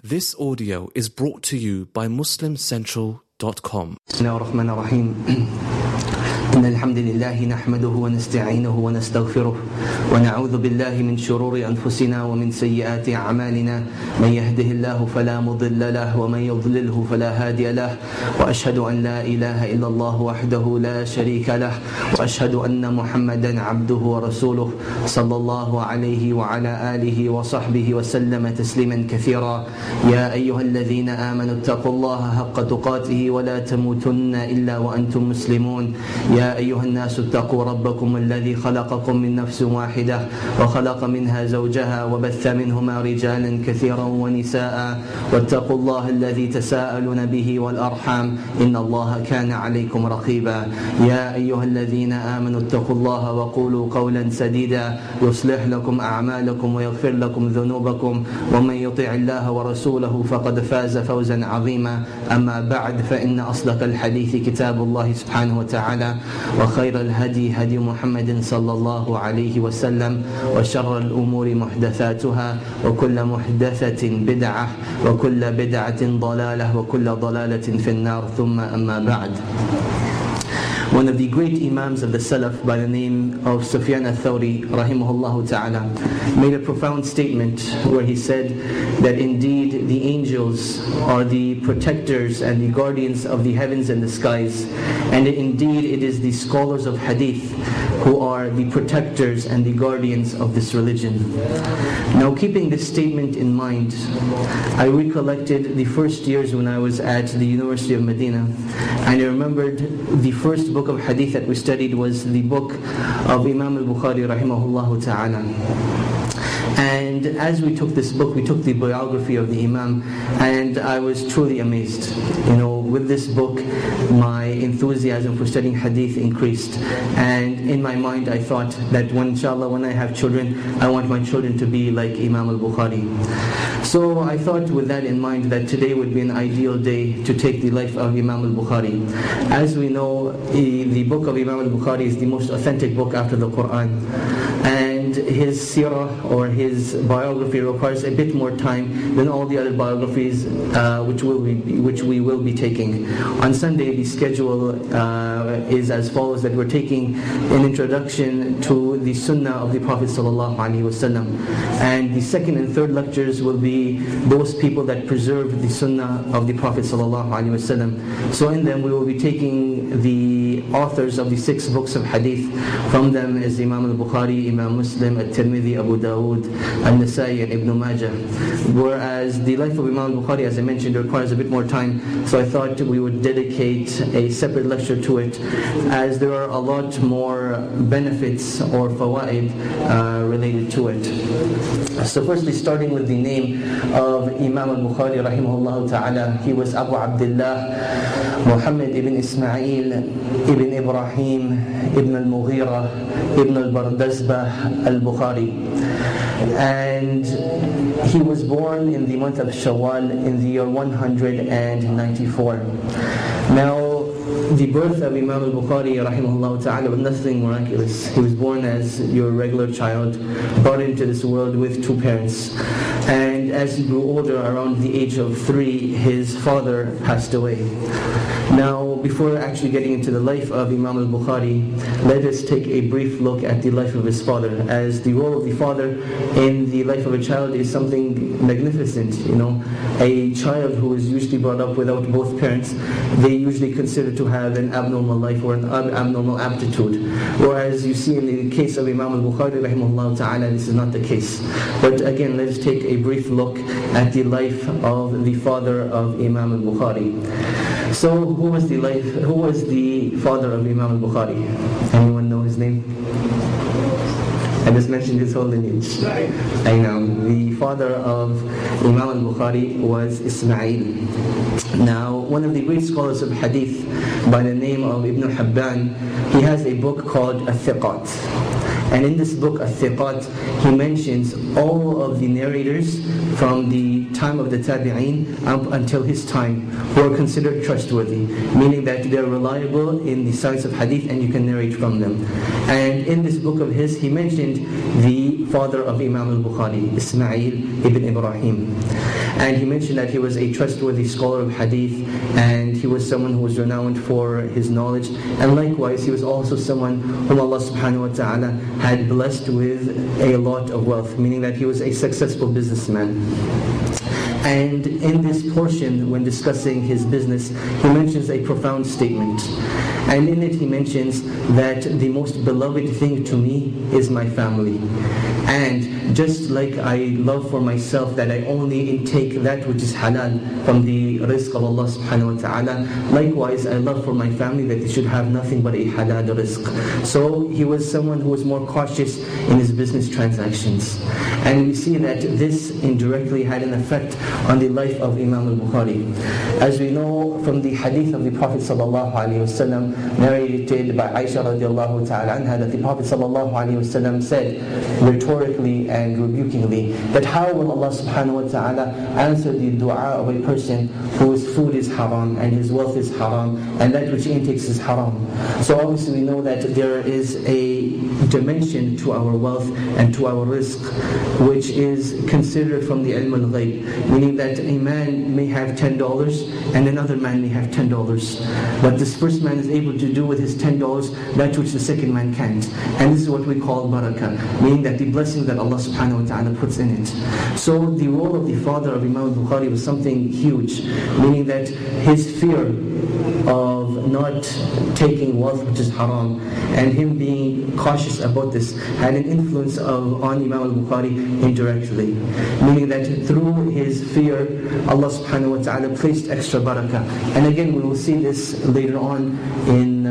This audio is brought to you by MuslimCentral.com. بسم الله الرحمن الرحيم. إن الحمد لله نحمده ونستعينه ونستغفره ونعوذ بالله من شرور أنفسنا ومن سيئات أعمالنا من يهده الله فلا مضل له ومن يضلله فلا هادي له وأشهد أن لا إله إلا الله وحده لا شريك له وأشهد أن محمدا عبده ورسوله صلى الله عليه وعلى آله وصحبه وسلم تسليما كثيرا. يا أيها الذين آمنوا اتقوا الله حق تقاته ولا تموتن إلا وأنتم مسلمون. يا أيها الناس اتقوا ربكم الذي خلقكم من نفس واحدة وخلق منها زوجها وبث منهما رجالا كثيرا ونساء واتقوا الله الذي تساءلون به والأرحام إن الله كان عليكم رقيبا. يا أيها الذين آمنوا اتقوا الله وقولوا قولا سديدا يصلح لكم أعمالكم ويغفر لكم ذنوبكم ومن يطع الله ورسوله فقد فاز فوزا عظيما. أما بعد فإن أصدق الحديث كتاب الله سبحانه وتعالى وخير الهدي هدي محمد صلى الله عليه وسلم وشر الأمور محدثاتها وكل محدثة بدعة وكل بدعة ضلالة وكل ضلالة في النار ثم أما بعد. One of the great Imams of the Salaf by the name of Sufyan al-Thawri rahimahullah ta'ala made a profound statement where he said that indeed the angels are the protectors and the guardians of the heavens and the skies, and indeed it is the scholars of hadith who are the protectors and the guardians of this religion. Now, keeping this statement in mind, I recollected the first years when I was at the University of Medina, and I remembered the first book of hadith that we studied was the book of Imam al-Bukhari rahimahullah ta'ala. And as we took this book, we took the biography of the Imam, and I was truly amazed. With this book, my enthusiasm for studying hadith increased. And in my mind, I thought that inshallah, when I have children, I want my children to be like Imam al-Bukhari. So I thought with that in mind that today would be an ideal day to take the life of Imam al-Bukhari. As we know, the book of Imam al-Bukhari is the most authentic book after the Quran. And his seerah or his biography requires a bit more time than all the other biographies which we will be taking. On Sunday, the schedule is as follows: that we're taking an introduction to the Sunnah of the Prophet ﷺ, and the second and third lectures will be those people that preserve the Sunnah of the Prophet ﷺ. So in them we will be taking the authors of the 6 books of hadith. From them is Imam al-Bukhari, Imam Muslim, At-Tirmidhi, Abu Dawood, An-Nasai, and Ibn Majah. Whereas the life of Imam al-Bukhari, as I mentioned, requires a bit more time, so I thought we would dedicate a separate lecture to it, as there are a lot more benefits or fawaid related to it. So firstly, starting with the name of Imam al-Bukhari rahimahullah ta'ala, he was Abu Abdullah Muhammad ibn Ismail ibn Ibrahim ibn al-Mughira ibn al-Bardazbah al-Bukhari. And he was born in the month of Shawwal in the year 194. Now, the birth of Imam al-Bukhari rahimahullah ta'ala was nothing miraculous. He was born as your regular child, brought into this world with 2 parents. And as he grew older, around the age of 3, his father passed away. Now, before actually getting into the life of Imam al-Bukhari, let us take a brief look at the life of his father, as the role of the father in the life of a child is something magnificent. A child who is usually brought up without both parents, they usually consider to have an abnormal life or an abnormal aptitude. Whereas you see in the case of Imam al-Bukhari rahimahullah ta'ala, this is not the case. But again, let us take a brief look at the life of the father of Imam al-Bukhari. So, who was the father of Imam al-Bukhari? Anyone know his name? I just mentioned his whole lineage. I know. The father of Imam al-Bukhari was Ismail. Now, one of the great scholars of hadith by the name of Ibn Hibban, he has a book called Al-Thiqat. And in this book, Al-Thiqat, he mentions all of the narrators from the time of the Tabi'een up until his time who are considered trustworthy, meaning that they are reliable in the science of hadith and you can narrate from them. And in this book of his, he mentioned the father of Imam al-Bukhari, Ismail ibn Ibrahim. And he mentioned that he was a trustworthy scholar of hadith, and he was someone who was renowned for his knowledge. And likewise, he was also someone whom Allah subhanahu wa ta'ala had blessed with a lot of wealth, meaning that he was a successful businessman. And in this portion, when discussing his business, he mentions a profound statement. And in it he mentions that the most beloved thing to me is my family. And just like I love for myself that I only intake that which is halal from the rizq of Allah subhanahu wa ta'ala, likewise I love for my family that they should have nothing but a halal rizq. So he was someone who was more cautious in his business transactions. And we see that this indirectly had an effect on the life of Imam al-Bukhari. As we know from the hadith of the Prophet sallallahu alaihi wasallam, narrated by Aisha radiallahu ta'ala anha, that the Prophet sallallahu alaihi wasallam said, rhetorically and rebukingly, that how will Allah subhanahu wa ta'ala answer the dua of a person whose food is haram and his wealth is haram and that which he intakes is haram. So obviously we know that there is a dimension to our wealth and to our rizq which is considered from the ilm al-ghayb, meaning that a man may have $10 and another man may have $10, but this first man is able to do with his $10 that which the second man can't. And this is what we call barakah, meaning that the blessing that Allah subhanahu wa ta'ala puts in it. So the role of the father of Imam al-Bukhari was something huge, meaning that his fear of not taking wealth which is haram and him being cautious about this had an influence on Imam al-Bukhari indirectly, meaning that through his fear Allah subhanahu wa ta'ala placed extra barakah. And again we will see this later on in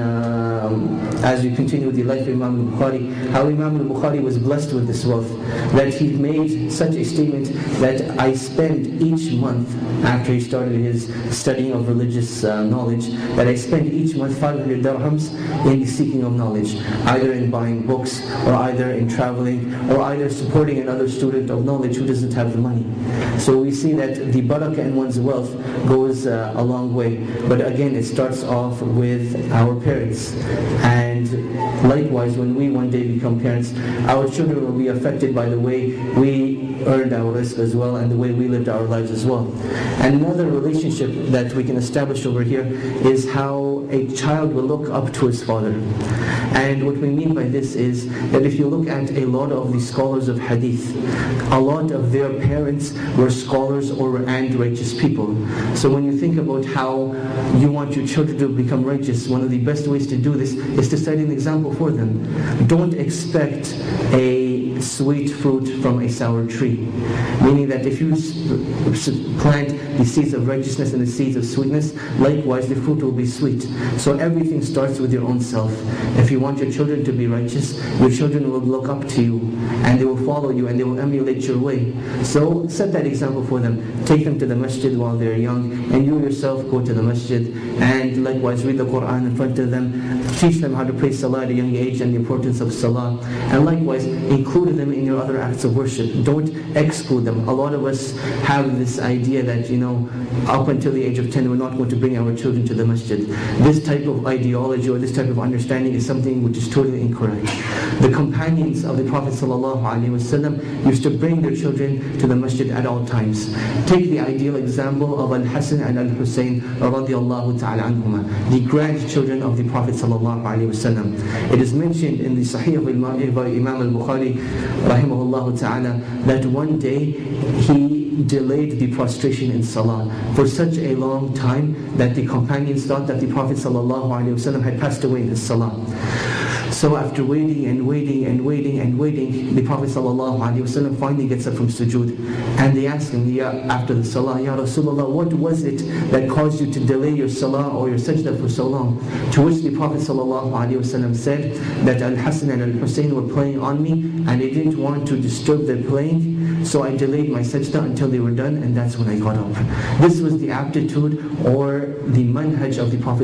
as we continue with the life of Imam al-Bukhari, how Imam al-Bukhari was blessed with this wealth, that he made such a statement that I spend each month, after he started his studying of religious knowledge, that I spend each month 500 dirhams in the seeking of knowledge, either in buying books, or either in traveling, or either supporting another student of knowledge who doesn't have the money. So we see that the barakah in one's wealth goes a long way. But again, it starts off with our parents. And likewise, when we one day become parents, our children will be affected by the way we earned our rizq as well, and the way we lived our lives as well. And another relationship that we can establish over here is how a child will look up to his father. And what we mean by this is that if you look at a lot of the scholars of hadith, a lot of their parents were scholars and righteous people. So when you think about how you want your children to become righteous, one of the best ways to do this is to set an example for them. Don't expect a sweet fruit from a sour tree. Meaning that if you plant the seeds of righteousness and the seeds of sweetness, likewise the fruit will be sweet. So everything starts with your own self. If you want your children to be righteous, your children will look up to you and they will follow you and they will emulate your way. So set that example for them. Take them to the masjid while they're young, and you yourself go to the masjid and likewise read the Quran in front of them. Teach them how to pray salah at a young age and the importance of salah. And likewise include them in your other acts of worship. Don't exclude them. A lot of us have this idea that, up until the age of 10 we're not going to bring our children to the masjid. This type of ideology or this type of understanding is something which is totally incorrect. The companions of the Prophet ﷺ used to bring their children to the masjid at all times. Take the ideal example of Al-Hasan and Al-Husayn radiallahu ta'ala anhuma, the grandchildren of the Prophet ﷺ. It is mentioned in the Sahih of Imam al-Bukhari rahimahullah ta'ala that one day he delayed the prostration in salah for such a long time that the companions thought that the Prophet ﷺ had passed away in his salah. So after waiting and waiting and waiting and waiting, the Prophet ﷺ finally gets up from sujood, and they ask him after the salah, Ya Rasulullah, what was it that caused you to delay your salah or your sajda for so long? To which the Prophet ﷺ said that Al-Hasan and Al-Husayn were playing on me and I didn't want to disturb their playing, so I delayed my sajda until they were done, and that's when I got up. This was the aptitude or the manhaj of the Prophet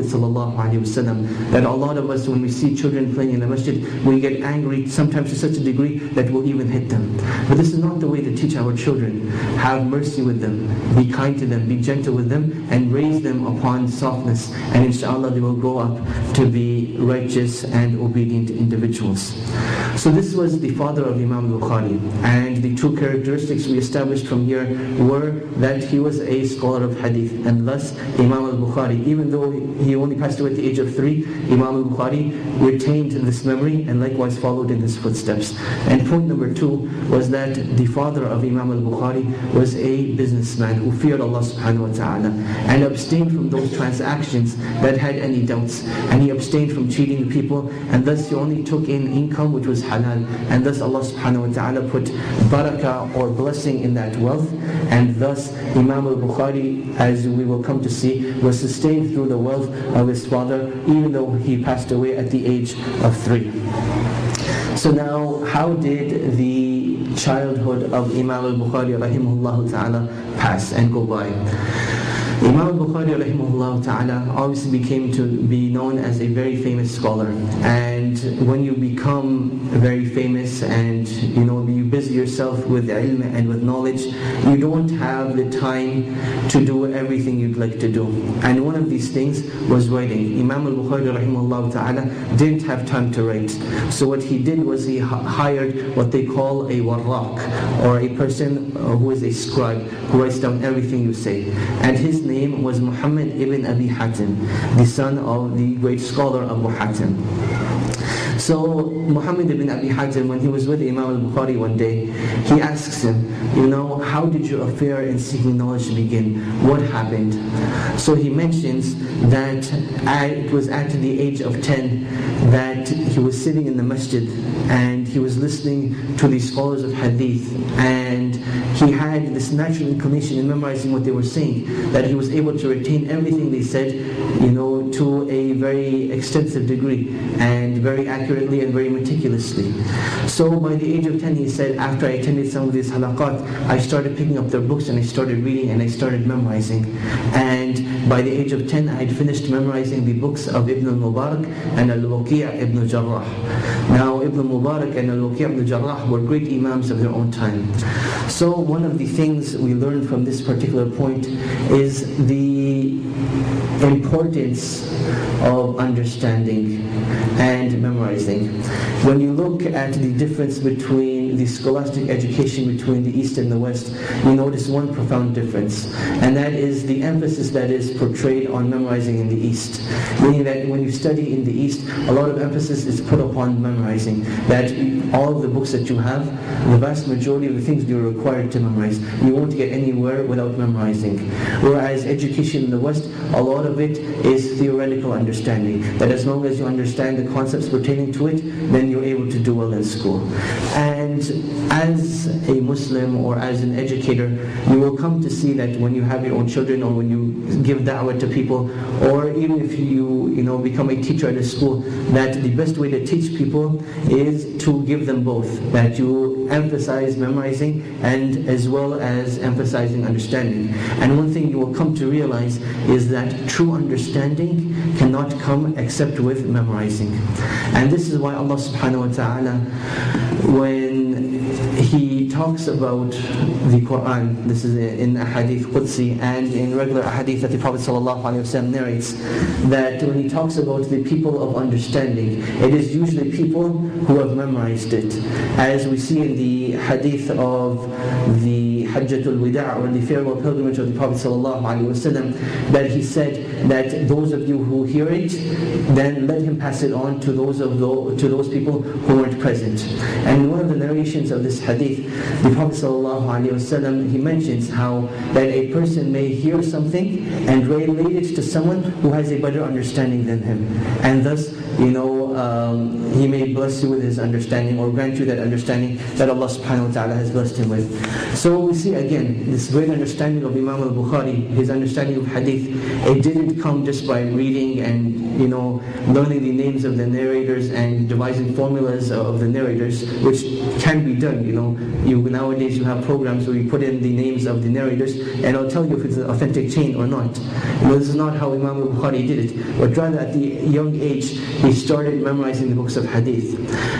ﷺ, that a lot of us, when we see children playing in the masjid, we get angry sometimes to such a degree that we'll even hit them. But this is not the way to teach our children. Have mercy with them, be kind to them, be gentle with them, and raise them upon softness, and inshallah they will grow up to be righteous and obedient individuals. So this was the father of Imam al-Bukhari, and the true character characteristics we established from here were that he was a scholar of hadith, and thus Imam al-Bukhari, even though he only passed away at the age of 3, Imam al-Bukhari retained this memory and likewise followed in his footsteps. And point number 2 was that the father of Imam al-Bukhari was a businessman who feared Allah subhanahu wa ta'ala and abstained from those transactions that had any doubts, and he abstained from cheating the people, and thus he only took in income which was halal, and thus Allah subhanahu wa ta'ala put barakah or blessing in that wealth, and thus Imam al-Bukhari, as we will come to see, was sustained through the wealth of his father even though he passed away at the age of 3. So now, how did the childhood of Imam al-Bukhari rahimahullah ta'ala pass and go by? Imam al-Bukhari rahimahullah ta'ala obviously became to be known as a very famous scholar, and when you become very famous and you busy yourself with ilm and with knowledge, you don't have the time to do everything you'd like to do. And one of these things was writing. Imam al-Bukhari rahimahullah ta'ala didn't have time to write. So what he did was he hired what they call a warraq, or a person who is a scribe, who writes down everything you say. And his name was Muhammad ibn Abi Hatim, the son of the great scholar Abu Hatim. So Muhammad ibn Abi Hatim, when he was with Imam al-Bukhari one day, he asks him, how did your affair in seeking knowledge begin? What happened? So he mentions that it was at the age of 10 that he was sitting in the masjid and he was listening to the scholars of hadith, and he had this natural inclination in memorizing what they were saying, that he was able to retain everything they said, to a very extensive degree and very accurately and very meticulously. So by the age of 10, he said, after I attended some of these halaqat, I started picking up their books and I started reading and I started memorizing. And by the age of 10, I had finished memorizing the books of Ibn al-Mubarak and al-Waqi' ibn Jarrah. Now Ibn al-Mubarak and al-Waqi' ibn Jarrah were great imams of their own time. So one of the things we learned from this particular point is the importance of understanding and memorizing. When you look at the difference between the scholastic education between the East and the West, you notice one profound difference, and that is the emphasis that is portrayed on memorizing in the East. Meaning that when you study in the East, a lot of emphasis is put upon memorizing, that all of the books that you have, the vast majority of the things you're required to memorize, you won't get anywhere without memorizing. Whereas education in the West, a lot of it is theoretical understanding, that as long as you understand the concepts pertaining to it, then you're able to do well in school. And as a Muslim or as an educator, you will come to see that when you have your own children, or when you give da'wah to people, or even if you become a teacher at a school, that the best way to teach people is to give them both, that you emphasize memorizing and as well as emphasizing understanding. And one thing you will come to realize is that true understanding cannot come except with memorizing. And this is why Allah subhanahu wa ta'ala, when He talks about the Qur'an, this is in Ahadith Qudsi and in regular Ahadith that the Prophet ﷺ narrates, that when He talks about the people of understanding, it is usually people who have memorized it. As we see in the Hadith of the Hajjatul Wida', or the farewell pilgrimage of the Prophet ﷺ, that he said that those of you who hear it, then let him pass it on to those people who weren't present. And in one of the narrations of this hadith, the Prophet ﷺ, he mentions how that a person may hear something and relate it to someone who has a better understanding than him, and thus he may bless you with his understanding, or grant you that understanding that Allah subhanahu wa ta'ala has blessed him with. So we see again this great understanding of Imam al-Bukhari, his understanding of hadith. It didn't come just by reading and learning the names of the narrators and devising formulas of the narrators, which can be done. Nowadays you have programs where you put in the names of the narrators and it'll tell you if it's an authentic chain or not. This is not how Imam al-Bukhari did it, but rather at the young age he started memorizing the books of hadith. Now,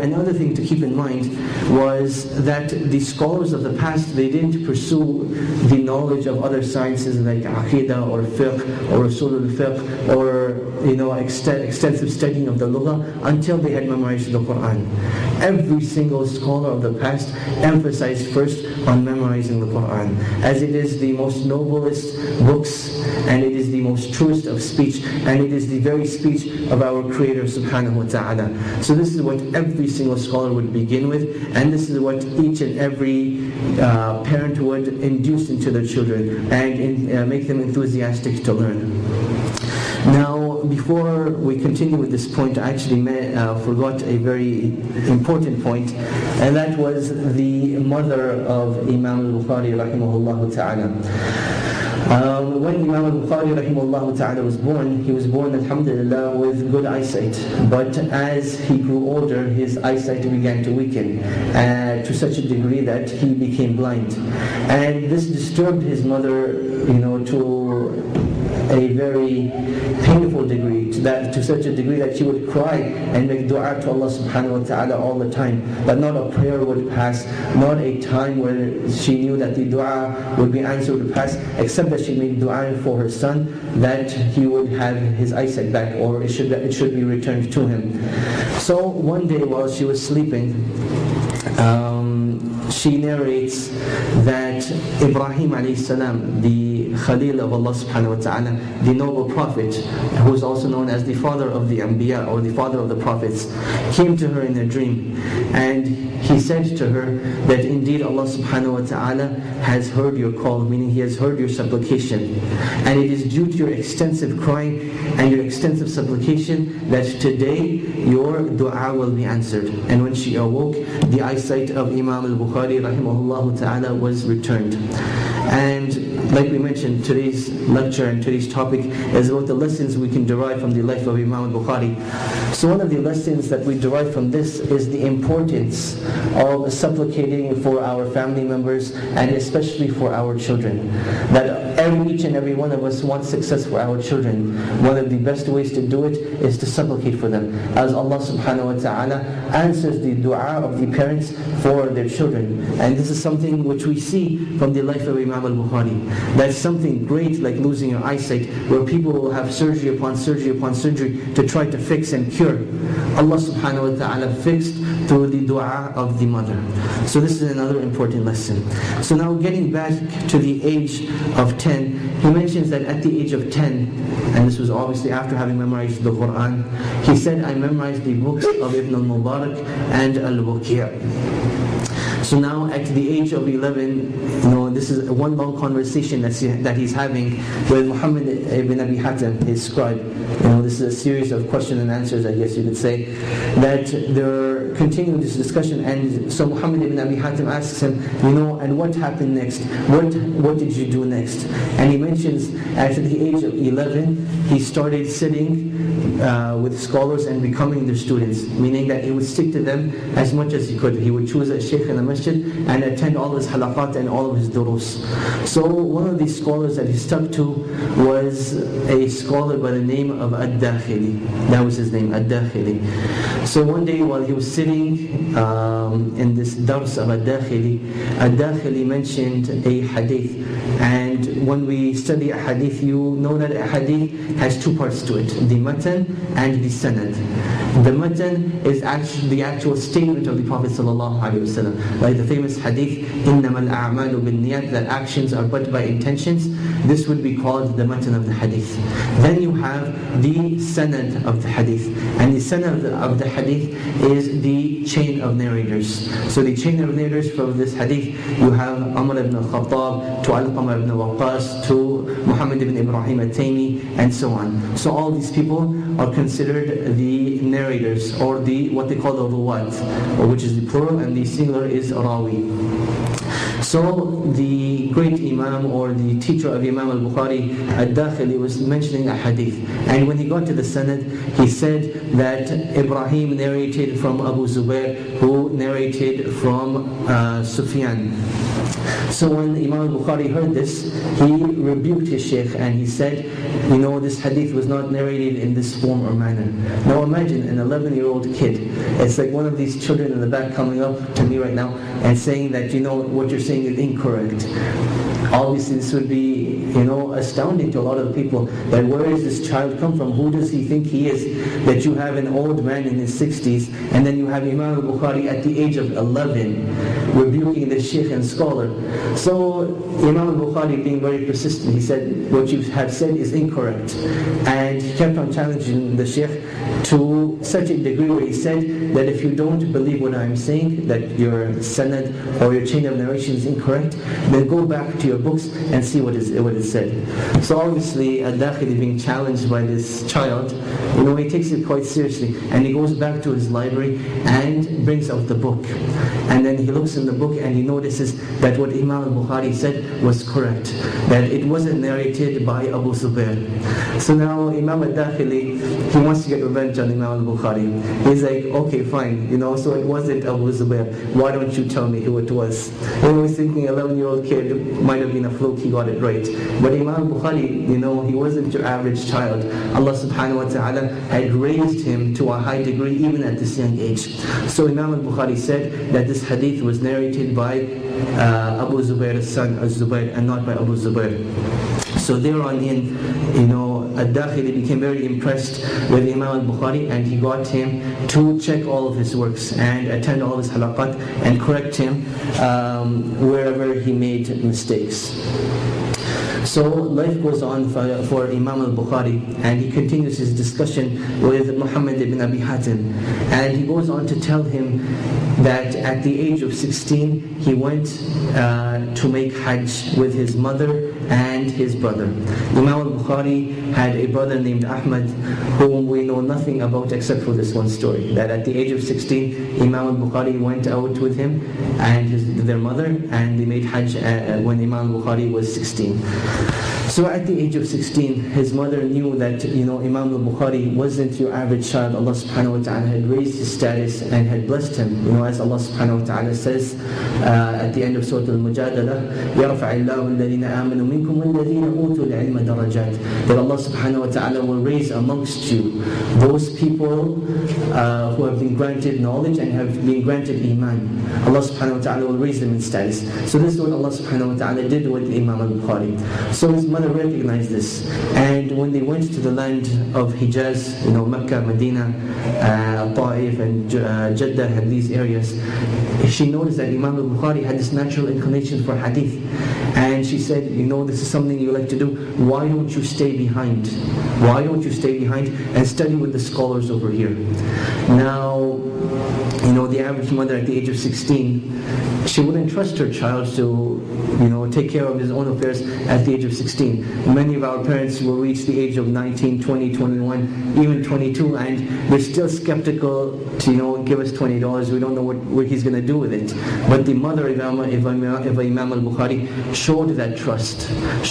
another thing to keep in mind was that the scholars of the past, they didn't pursue the knowledge of other sciences like Aqidah or Fiqh or Usul al-Fiqh or extensive studying of the Lughah until they had memorized the Qur'an. Every single scholar of the past emphasized first on memorizing the Qur'an, as it is the most noblest books, and it is the most truest of speech, and it is the very speech of our Creator subhanahu wa ta'ala. So this is what every single scholar would begin with, and this is what each and every parent would induce into their children and make them enthusiastic to learn. Now, before we continue with this point, I actually forgot a very important point, and that was the mother of Imam al-Bukhari rahimahullah ta'ala. When Imam al-Bukhari rahimahullah ta'ala was born, he was born, alhamdulillah, with good eyesight. But as he grew older, his eyesight began to weaken to such a degree that he became blind. And this disturbed his mother, to a very painful degree, to such a degree that she would cry and make dua to Allah subhanahu wa ta'ala all the time. But not a prayer would pass, not a time where she knew that the dua would be answered would pass, except that she made dua for her son that he would have his eyesight back, or it should be returned to him. So one day while she was sleeping, she narrates that Ibrahim alayhi salam, the Khalil of Allah subhanahu wa ta'ala, the noble prophet, who is also known as the father of the Anbiya, or the father of the prophets, came to her in a dream, and he said to her that indeed Allah subhanahu wa ta'ala has heard your call, meaning He has heard your supplication, and it is due to your extensive crying and your extensive supplication that today your dua will be answered. And when she awoke, the eyesight of Imam al-Bukhari rahimahullah ta'ala was returned. And like we mentioned, today's lecture and today's topic is about the lessons we can derive from the life of Imam al-Bukhari. So one of the lessons that we derive from this is the importance of supplicating for our family members, and especially for our children. That each and every one of us wants success for our children. One of the best ways to do it is to supplicate for them, as Allah subhanahu wa ta'ala answers the dua of the parents for their children. And this is something which we see from the life of Imam al-Bukhari. That's something great, like losing your eyesight, where people will have surgery upon surgery upon surgery to try to fix and cure. Allah subhanahu wa ta'ala fixed through the dua of the mother. So this is another important lesson. So now getting back to the age of 10, he mentions that at the age of 10, and this was obviously after having memorized the Qur'an, he said, I memorized the books of Ibn al-Mubarak and al-Bukiya. So now at the age of 11, this is one long conversation that he's having with Muhammad ibn Abi Hatim, his scribe. This is a series of question and answers, I guess you could say, that they're continuing this discussion. And so Muhammad ibn Abi Hatim asks him, and what happened next? What did you do next? And he mentions at the age of 11, he started sitting with scholars and becoming their students, meaning that he would stick to them as much as he could. He would choose a sheikh in the masjid and attend all his halaqat and all of his durus. So one of these scholars that he stuck to was a scholar by the name of Ad-Dakhili. That was his name, Ad-Dakhili. So one day while he was sitting in this dars of Ad-Dakhili mentioned a hadith. And when we study a hadith, you know that a hadith has two parts to it, the matan and the sanad. The matan is actually the actual statement of the Prophet ﷺ, like the famous hadith, إِنَّمَا الْأَعْمَالُ بِالنِّيَّاتِ, that actions are but by intentions. This would be called the matan of the hadith. Then you have the sanad of the hadith, and the sanad of the hadith is the chain of narrators. So the chain of narrators from this hadith, you have Umar ibn al-Khattab to Alqamah ibn Waqqas to Muhammad ibn Ibrahim al-Taymi, and so on. So all these people are considered the narrators, or what they call the ruwat, which is the plural, and the singular is rawi. So the great Imam, or the teacher of Imam al-Bukhari, Ad-Dakhili, was mentioning a hadith. And when he got to the sanad, he said that Ibrahim narrated from Abu Zubair, who narrated from Sufyan. So when Imam al-Bukhari heard this, he rebuked his shaykh and he said, this hadith was not narrated in this form or manner. Now imagine an 11-year-old kid. It's like one of these children in the back coming up to me right now and saying that, what you're saying is incorrect. Obviously this would be, astounding to a lot of people, that where does this child come from? Who does he think he is? That you have an old man in his 60s, and then you have Imam al-Bukhari at the age of 11, rebuking the shaykh and scholar. So Imam al-Bukhari, being very persistent, he said, what you have said is incorrect. And he kept on challenging the shaykh to such a degree where he said that if you don't believe what I'm saying, that your sanad or your chain of narration is incorrect, then go back to your books and see what it said. So obviously Al-Dakhili, being challenged by this child, he takes it quite seriously, and he goes back to his library and brings out the book. And then he looks in the book and he notices that what Imam al-Bukhari said was correct, that it wasn't narrated by Abu Zubair. So now Imam al-Dakhili, he wants to get revenge on Imam al-Bukhari. He's like, okay, fine, so it wasn't Abu Zubair. Why don't you tell me who it was? He was thinking 11-year-old kid might have been a fluke, he got it right. But Imam al-Bukhari, he wasn't your average child. Allah subhanahu wa ta'ala had raised him to a high degree even at this young age. So Imam al-Bukhari said that this hadith was narrated by Abu Zubair's son Az-Zubair and not by Abu Zubair. So thereon in, Al-Dakhili became very impressed with Imam al-Bukhari, and he got him to check all of his works and attend all of his halaqat and correct him wherever he made mistakes. So life goes on for Imam al-Bukhari, and he continues his discussion with Muhammad ibn Abi Hatim, and he goes on to tell him that at the age of 16 he went to make Hajj with his mother and his brother. Imam al-Bukhari had a brother named Ahmad, whom we know nothing about except for this one story, that at the age of 16 Imam al-Bukhari went out with him and their mother, and they made Hajj when Imam al-Bukhari was 16. So at the age of 16, his mother knew that Imam al-Bukhari wasn't your average child. Allah subhanahu wa ta'ala had raised his status and had blessed him. As Allah subhanahu wa ta'ala says at the end of Surah Al-Mujadalah, يَرْفَعِ اللَّهُ الَّذِينَ آمَنُوا مِنْكُمْ وَالَّذِينَ أُوتُوا الْعِلْمَ دَرَجَاتٍ. That Allah subhanahu wa ta'ala will raise amongst you those people who have been granted knowledge and have been granted iman. Allah subhanahu wa ta'ala will raise them in status. So this is what Allah subhanahu wa ta'ala did with Imam al-Bukhari. So his mother recognized this, and when they went to the land of Hijaz, Mecca, Medina, Ta'if and Jeddah had these areas, she noticed that Imam al-Bukhari had this natural inclination for hadith, and she said, this is something you like to do, why don't you stay behind? Why don't you stay behind and study with the scholars over here? Now, the average mother at the age of 16, she wouldn't trust her child to, take care of his own affairs at the age of 16. Many of our parents will reach the age of 19, 20, 21, even 22, and they're still skeptical to, give us $20. We don't know what he's going to do with it. But the mother of Imam al-Bukhari showed that trust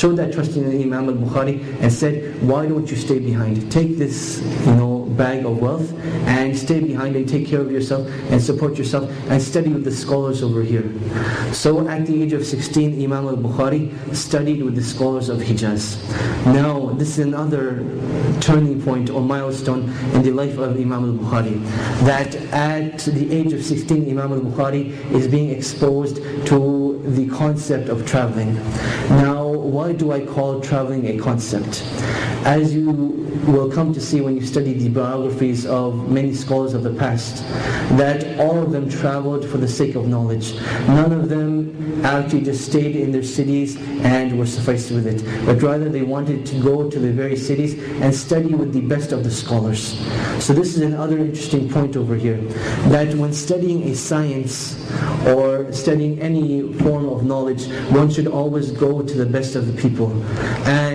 in Imam al-Bukhari and said, why don't you stay behind? Take this, bag of wealth and stay behind and take care of yourself and support yourself and study with the scholars over here. So at the age of 16, Imam al-Bukhari studied with the scholars of Hijaz. Now this is another turning point or milestone in the life of Imam al-Bukhari, that at the age of 16 Imam al-Bukhari is being exposed to the concept of traveling. Now why do I call traveling a concept? As you will come to see when you study the biographies of many scholars of the past, that all of them traveled for the sake of knowledge. None of them actually just stayed in their cities and were sufficed with it, but rather they wanted to go to the very cities and study with the best of the scholars. So this is another interesting point over here, that when studying a science or studying any form of knowledge, one should always go to the best of the people. And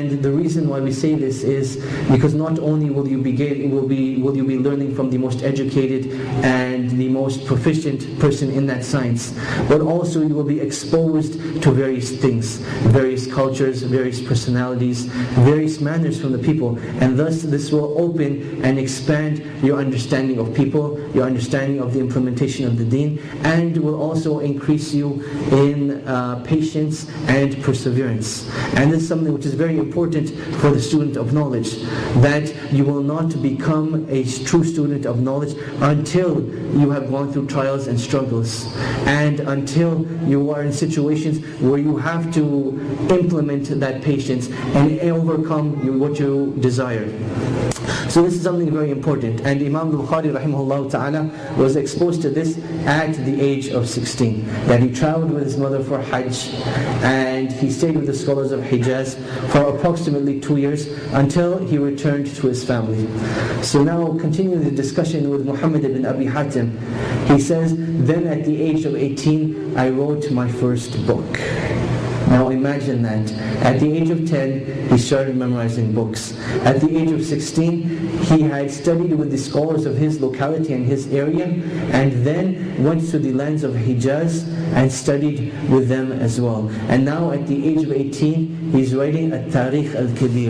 And the reason why we say this is because not only will you be learning from the most educated and the most proficient person in that science, but also you will be exposed to various things, various cultures, various personalities, various manners from the people, and thus this will open and expand your understanding of people, your understanding of the implementation of the deen, and will also increase you in patience and perseverance. And this is something which is very important for the student of knowledge, that you will not become a true student of knowledge until you have gone through trials and struggles, and until you are in situations where you have to implement that patience and overcome what you desire. So this is something very important. And Imam al-Bukhari rahimahullah ta'ala was exposed to this at the age of 16. That he traveled with his mother for Hajj, and he stayed with the scholars of Hijaz for approximately 2 years until he returned to his family. So now continuing the discussion with Muhammad ibn Abi Hatim, he says, then at the age of 18 I wrote my first book. Now imagine that. At the age of 10, he started memorizing books. At the age of 16, he had studied with the scholars of his locality and his area, and then went to the lands of Hijaz and studied with them as well. And now at the age of 18, he's writing At-Tarikh Al-Kabir.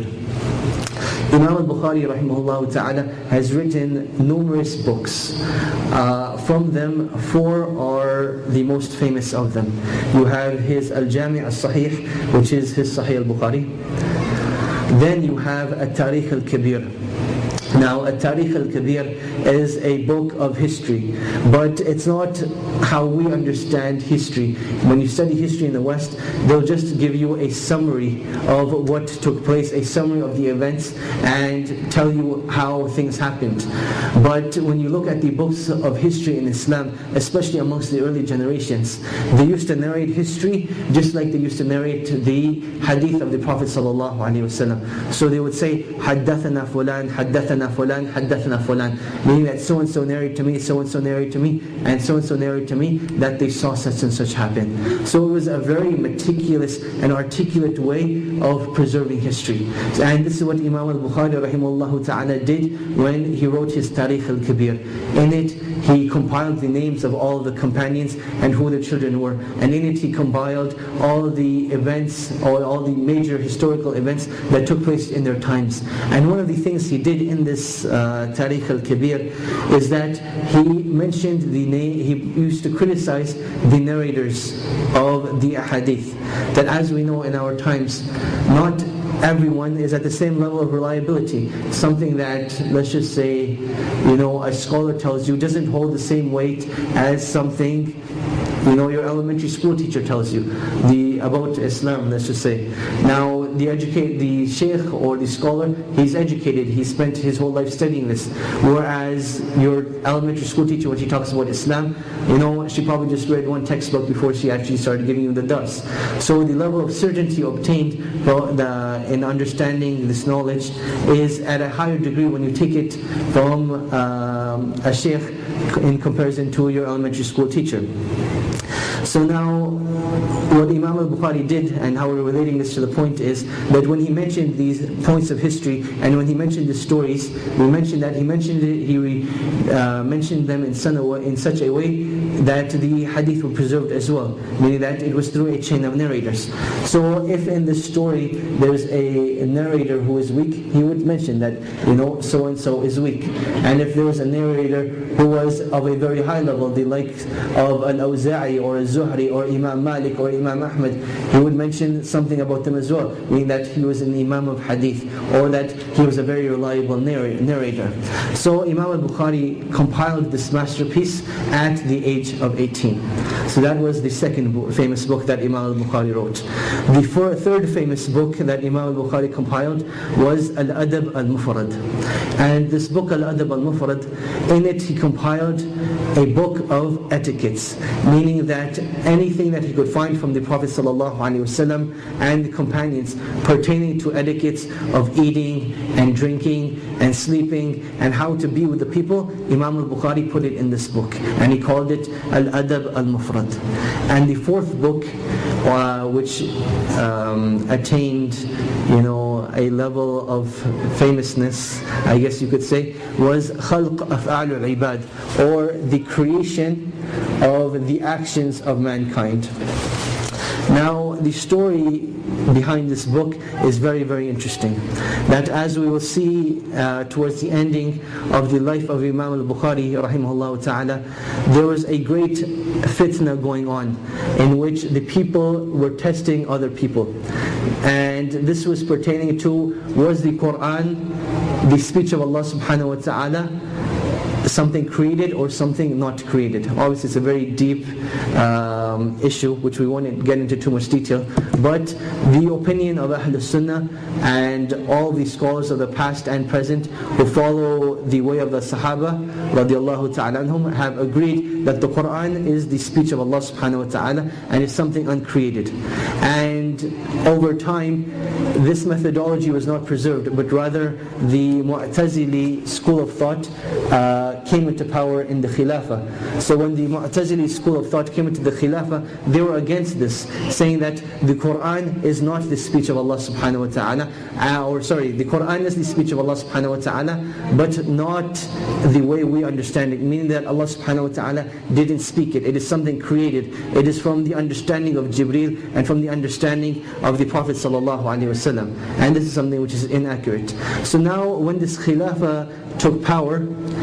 Imam al-Bukhari rahimahullah ta'ala has written numerous books. From them, 4 are the most famous of them. You have his Al-Jami' Al-Sahih, which is his Sahih al-Bukhari. Then you have At-Tarikh Al-Kabir. Now, At-Tarikh Al-Kabir is a book of history, but it's not how we understand history. When you study history in the West, they'll just give you a summary of what took place, a summary of the events, and tell you how things happened. But when you look at the books of history in Islam, especially amongst the early generations, they used to narrate history just like they used to narrate the hadith of the Prophet ﷺ. So they would say, حَدَّثَنَا فُلَانْ حَدَّثَنَا فُلَانْ حَدَّثَنَا فُلَانْ, meaning that so-and-so narrated to me, so-and-so narrated to me, and so-and-so narrated to me that they saw such and such happen. So it was a very meticulous and articulate way of preserving history. And this is what Imam al-Bukhari rahimahullah ta'ala did when he wrote his Tarikh al-Kabir. In it, he compiled the names of all the companions and who their children were. And in it, he compiled all the events, or all the major historical events that took place in their times. And one of the things he did in this Tarikh al-Kabir is that he mentioned the name, he used to criticize the narrators of the ahadith. That as we know in our times, not everyone is at the same level of reliability. Something that, let's just say, a scholar tells you doesn't hold the same weight as something your elementary school teacher tells you about Islam, let's just say. Now, the sheikh or the scholar, he's educated, he spent his whole life studying this. Whereas your elementary school teacher, when she talks about Islam, she probably just read one textbook before she actually started giving you the dust. So the level of certainty obtained in understanding this knowledge is at a higher degree when you take it from a sheikh in comparison to your elementary school teacher. So now, what Imam al-Bukhari did, and how we're relating this to the point, is that when he mentioned these points of history, and when he mentioned the stories, he mentioned them in such a way that the hadith were preserved as well, meaning that it was through a chain of narrators. So if in the story there's a narrator who is weak, he would mention that, so-and-so is weak. And if there was a narrator who was of a very high level, the likes of Al-Awza'i or Al-Zuhri or Imam Malik or Imam Ahmad, he would mention something about them as well, meaning that he was an Imam of Hadith, or that he was a very reliable narrator. So Imam al-Bukhari compiled this masterpiece at the age of 18. So that was the second famous book that Imam al-Bukhari wrote. The third famous book that Imam al-Bukhari compiled was Al-Adab al-Mufrad. And this book, Al-Adab al-Mufrad, in it he compiled a book of etiquettes, meaning that anything that he could find from the Prophet ﷺ and the companions pertaining to etiquettes of eating and drinking and sleeping and how to be with the people, Imam al-Bukhari put it in this book, and he called it Al-Adab al-Mufrad. And the fourth book, which attained a level of famousness, I guess you could say, was خلق أفعال العباد, or the creation of the actions of mankind. Now, the story behind this book is very, very interesting. That, as we will see towards the ending of the life of Imam al-Bukhari rahimahullah ta'ala, there was a great fitna going on in which the people were testing other people. And this was pertaining to, was the Quran the speech of Allah subhanahu wa ta'ala, something created or something not created? Obviously it's a very deep issue which we won't get into too much detail, but the opinion of Ahlul Sunnah and all the scholars of the past and present who follow the way of the Sahaba radiallahu ta'ala anhum have agreed that the Quran is the speech of Allah subhanahu wa ta'ala and is something uncreated. And over time this methodology was not preserved, but rather the Mu'tazili school of thought came into power in the Khilafah. So when the Mu'tazili school of thought came into the Khilafah, they were against this, saying that the Quran is not the speech of Allah subhanahu wa ta'ala, the Quran is the speech of Allah subhanahu wa ta'ala, but not the way we understand it, meaning that Allah subhanahu wa ta'ala didn't speak it. It is something created. It is from the understanding of Jibreel and from the understanding of the Prophet sallallahu alaihi wasallam. And this is something which is inaccurate. So now when this Khilafah took power,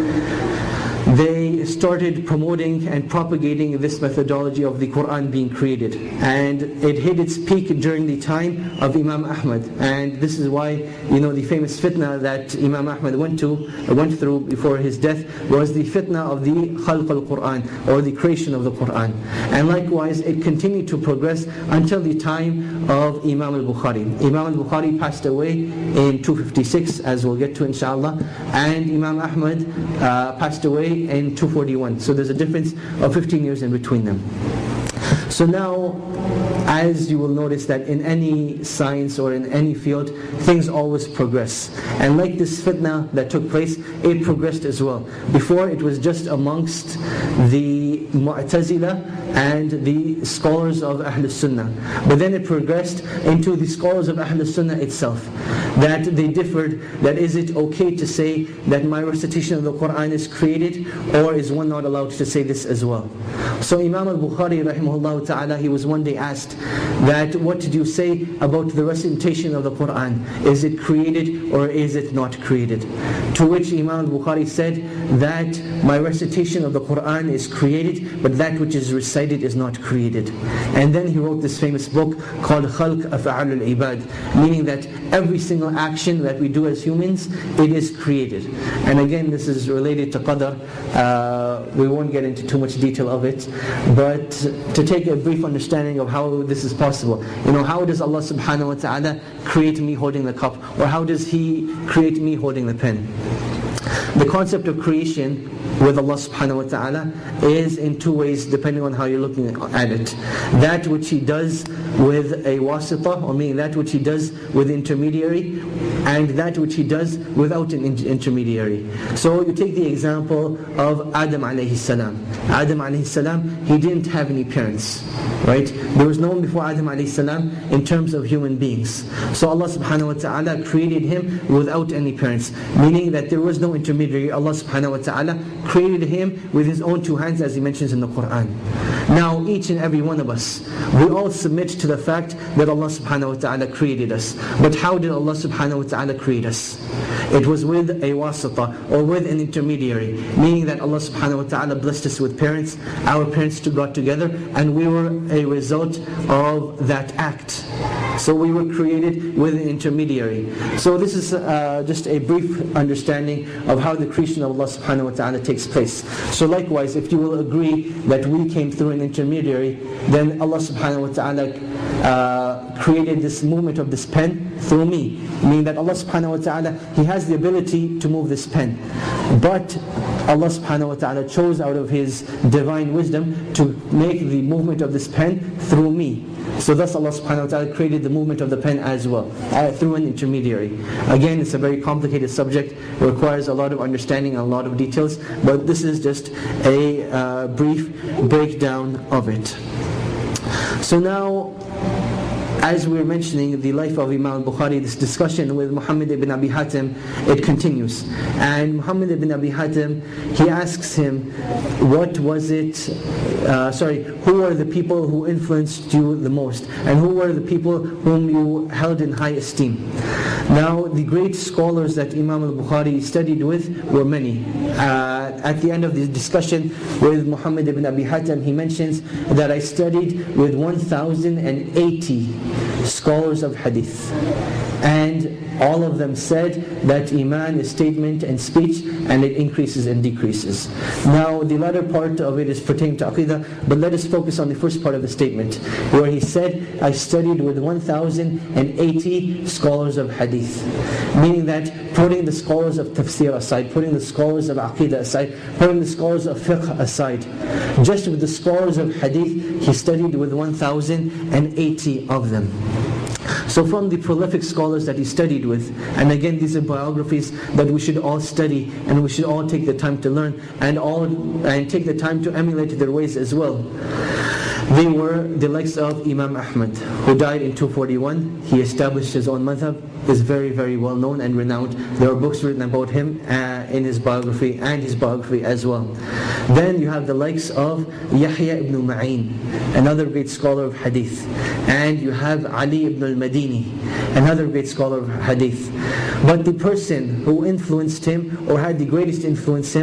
they started promoting and propagating this methodology of the Quran being created. And it hit its peak during the time of Imam Ahmad. And this is why, the famous fitna that Imam Ahmad went through before his death was the fitna of the Khalq al-Quran, or the creation of the Quran. And likewise, it continued to progress until the time of Imam al-Bukhari. Imam al-Bukhari passed away in 256, as we'll get to inshallah. And Imam Ahmad passed away in 241. So there's a difference of 15 years in between them. So now, as you will notice that in any science or in any field, things always progress. And like this fitna that took place, it progressed as well. Before, it was just amongst the Mu'tazila and the scholars of Ahlul Sunnah. But then it progressed into the scholars of Ahlul Sunnah itself, that they differed, that is it okay to say that my recitation of the Quran is created, or is one not allowed to say this as well? So Imam al-Bukhari rahimahullah ta'ala, he was one day asked that, what did you say about the recitation of the Quran? Is it created or is it not created? To which Imam al-Bukhari said that my recitation of the Quran is created, but that which is recited is not created. And then he wrote this famous book called Khalq Af'al al-Ibad, meaning that every single action that we do as humans, it is created. And again, this is related to Qadr. We won't get into too much detail of it, but to take a brief understanding of how this is possible. How does Allah subhanahu wa ta'ala create me holding the cup? Or how does He create me holding the pen? The concept of creation with Allah subhanahu wa ta'ala is in two ways, depending on how you're looking at it. That which He does with a wasita, or meaning that which He does with intermediary, and that which He does without an intermediary. So you take the example of Adam alayhi salam. Adam alayhi salam, he didn't have any parents, right? There was no one before Adam alayhi salam in terms of human beings. So Allah subhanahu wa ta'ala created him without any parents, meaning that there was no intermediary. Allah subhanahu wa ta'ala created him with His own two hands, as He mentions in the Quran. Now each and every one of us, we all submit to the fact that Allah subhanahu wa ta'ala created us. But how did Allah subhanahu wa ta'ala create us? It was with a wasita, or with an intermediary, meaning that Allah subhanahu wa ta'ala blessed us with parents. Our parents got together, and we were a result of that act. So we were created with an intermediary. So this is just a brief understanding of how the creation of Allah subhanahu wa ta'ala takes place. So likewise, if you will agree that we came through an intermediary, then Allah subhanahu wa ta'ala created this movement of this pen through me. Meaning that Allah subhanahu wa ta'ala, He has the ability to move this pen. But Allah subhanahu wa ta'ala chose out of His divine wisdom to make the movement of this pen through me. So thus Allah subhanahu wa ta'ala created the movement of the pen as well, through an intermediary. Again, it's a very complicated subject. It requires a lot of understanding and a lot of details, but this is just a brief breakdown of it. So now, as we were mentioning the life of Imam al-Bukhari, this discussion with Muhammad ibn Abi Hatim, it continues. And Muhammad ibn Abi Hatim, he asks him, who are the people who influenced you the most? And who were the people whom you held in high esteem? Now, the great scholars that Imam al-Bukhari studied with were many. At the end of the discussion with Muhammad ibn Abi Hatim, he mentions that I studied with 1,080 scholars of hadith. And all of them said that Iman is statement and speech, and it increases and decreases. Now, the latter part of it is pertaining to Aqidah, but let us focus on the first part of the statement, where he said, I studied with 1,080 scholars of hadith. Meaning that, putting the scholars of tafsir aside, putting the scholars of Aqidah aside, putting the scholars of fiqh aside, just with the scholars of hadith, he studied with 1,080 of them. So from the prolific scholars that he studied with, and again these are biographies that we should all study, and we should all take the time to learn, and take the time to emulate their ways as well. They were the likes of Imam Ahmad, who died in 241. He established his own madhab, is very, very well known and renowned. There are books written about him in his biography and his biography as well. Then you have the likes of Yahya ibn Ma'in, another great scholar of hadith. And you have Ali ibn al-Madini, another great scholar of hadith. But the person who influenced him, or had the greatest influence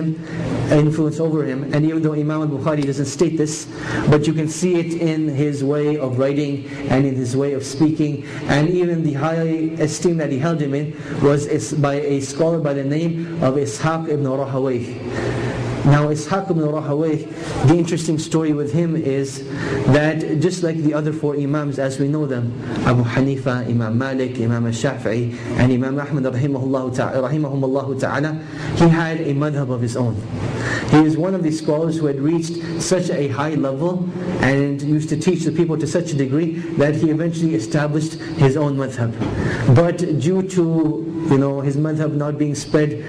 over him, and even though Imam al-Bukhari doesn't state this, but you can see it in his way of writing and in his way of speaking, and even the high esteem that he held him in was by a scholar by the name of Ishaq ibn Rahawayh. Now Ishaq ibn Rahawayh, the interesting story with him is that just like the other four Imams as we know them, Abu Hanifa, Imam Malik, Imam al-Shafi'i, and Imam Ahmad rahimahumullah ta'ala, he had a madhab of his own. He is one of the scholars who had reached such a high level and used to teach the people to such a degree that he eventually established his own madhab. But due to his madhab not being spread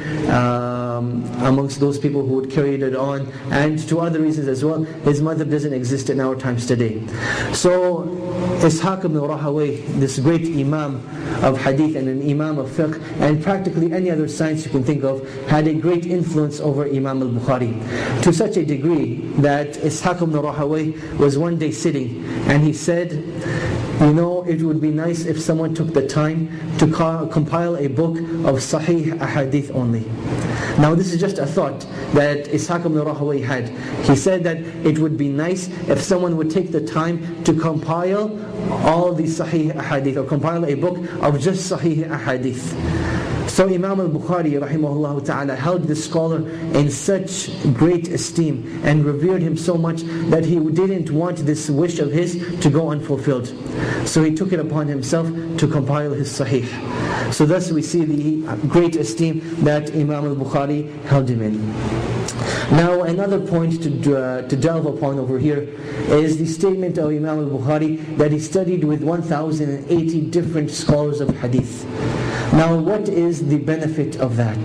amongst those people who would carry it on, and to other reasons as well, his madhab doesn't exist in our times today. So Ishaq ibn Rahawayh, this great imam of hadith and an imam of fiqh, and practically any other science you can think of, had a great influence over Imam al-Bukhari, to such a degree that Ishaq ibn Rahawayh was one day sitting and he said, it would be nice if someone took the time to compile a book of Sahih Ahadith only. Now this is just a thought that Ishaq ibn Rahawayh had. He said that it would be nice if someone would take the time to compile all the Sahih Ahadith, or compile a book of just Sahih Ahadith. So Imam al-Bukhari rahimahullah ta'ala held this scholar in such great esteem and revered him so much that he didn't want this wish of his to go unfulfilled. So he took it upon himself to compile his Sahih. So thus we see the great esteem that Imam al-Bukhari held him in. Now another point to delve upon over here is the statement of Imam al-Bukhari that he studied with 1,080 different scholars of hadith. Now what is the benefit of that?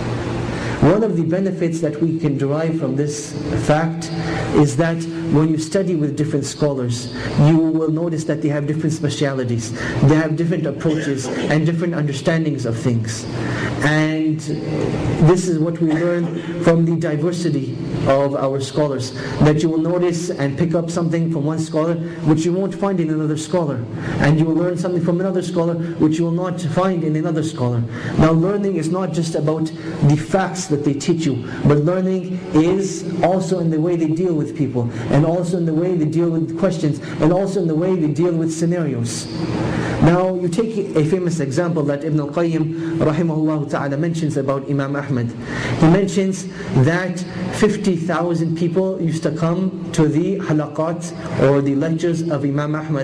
One of the benefits that we can derive from this fact is that when you study with different scholars, you will notice that they have different specialities, they have different approaches and different understandings of things. And this is what we learn from the diversity of our scholars, that you will notice and pick up something from one scholar which you won't find in another scholar, and you will learn something from another scholar which you will not find in another scholar. Now learning is not just about the facts that they teach you, but learning is also in the way they deal with people, and also in the way they deal with questions, and also in the way they deal with scenarios. Now you take a famous example that Ibn al-Qayyim rahimahullah ta'ala mentions about Imam Ahmad. He mentions that 50,000 people used to come to the halaqat or the lectures of Imam Ahmad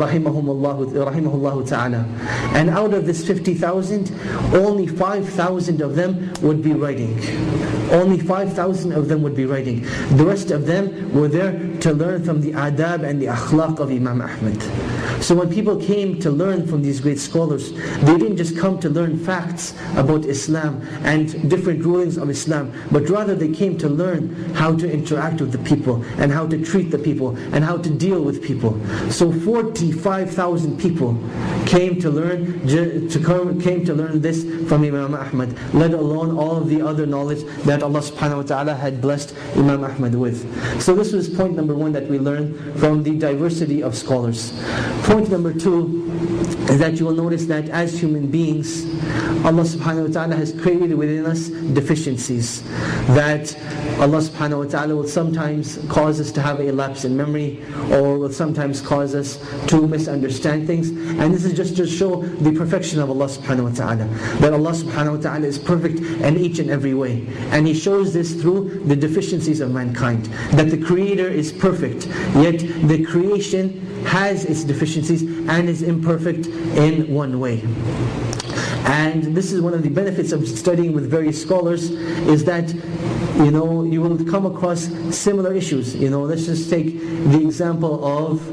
rahimahullah ta'ala. And out of this 50,000, only 5,000 of them would be writing. only 5,000 of them would be writing. The rest of them were there to learn from the adab and the akhlaq of Imam Ahmad. So when people came to learn from these great scholars, they didn't just come to learn facts about Islam and different rulings of Islam, but rather they came to learn how to interact with the people and how to treat the people and how to deal with people. So 45,000 people came to learn this from Imam Ahmad, let alone all of the other knowledge that Allah subhanahu wa ta'ala had blessed Imam Ahmad with. So this was point number one that we learned from the diversity of scholars. Point number two is that you will notice that as human beings, Allah subhanahu wa ta'ala has created within us deficiencies, that Allah subhanahu wa ta'ala will sometimes cause us to have a lapse in memory, or will sometimes cause us to misunderstand things. And this is just to show the perfection of Allah subhanahu wa ta'ala, that Allah subhanahu wa ta'ala is perfect in each and every way. And He shows this through the deficiencies of mankind, that the Creator is perfect, yet the creation has its deficiencies and is imperfect in one way. And this is one of the benefits of studying with various scholars, is that you will come across similar issues. Let's just take the example of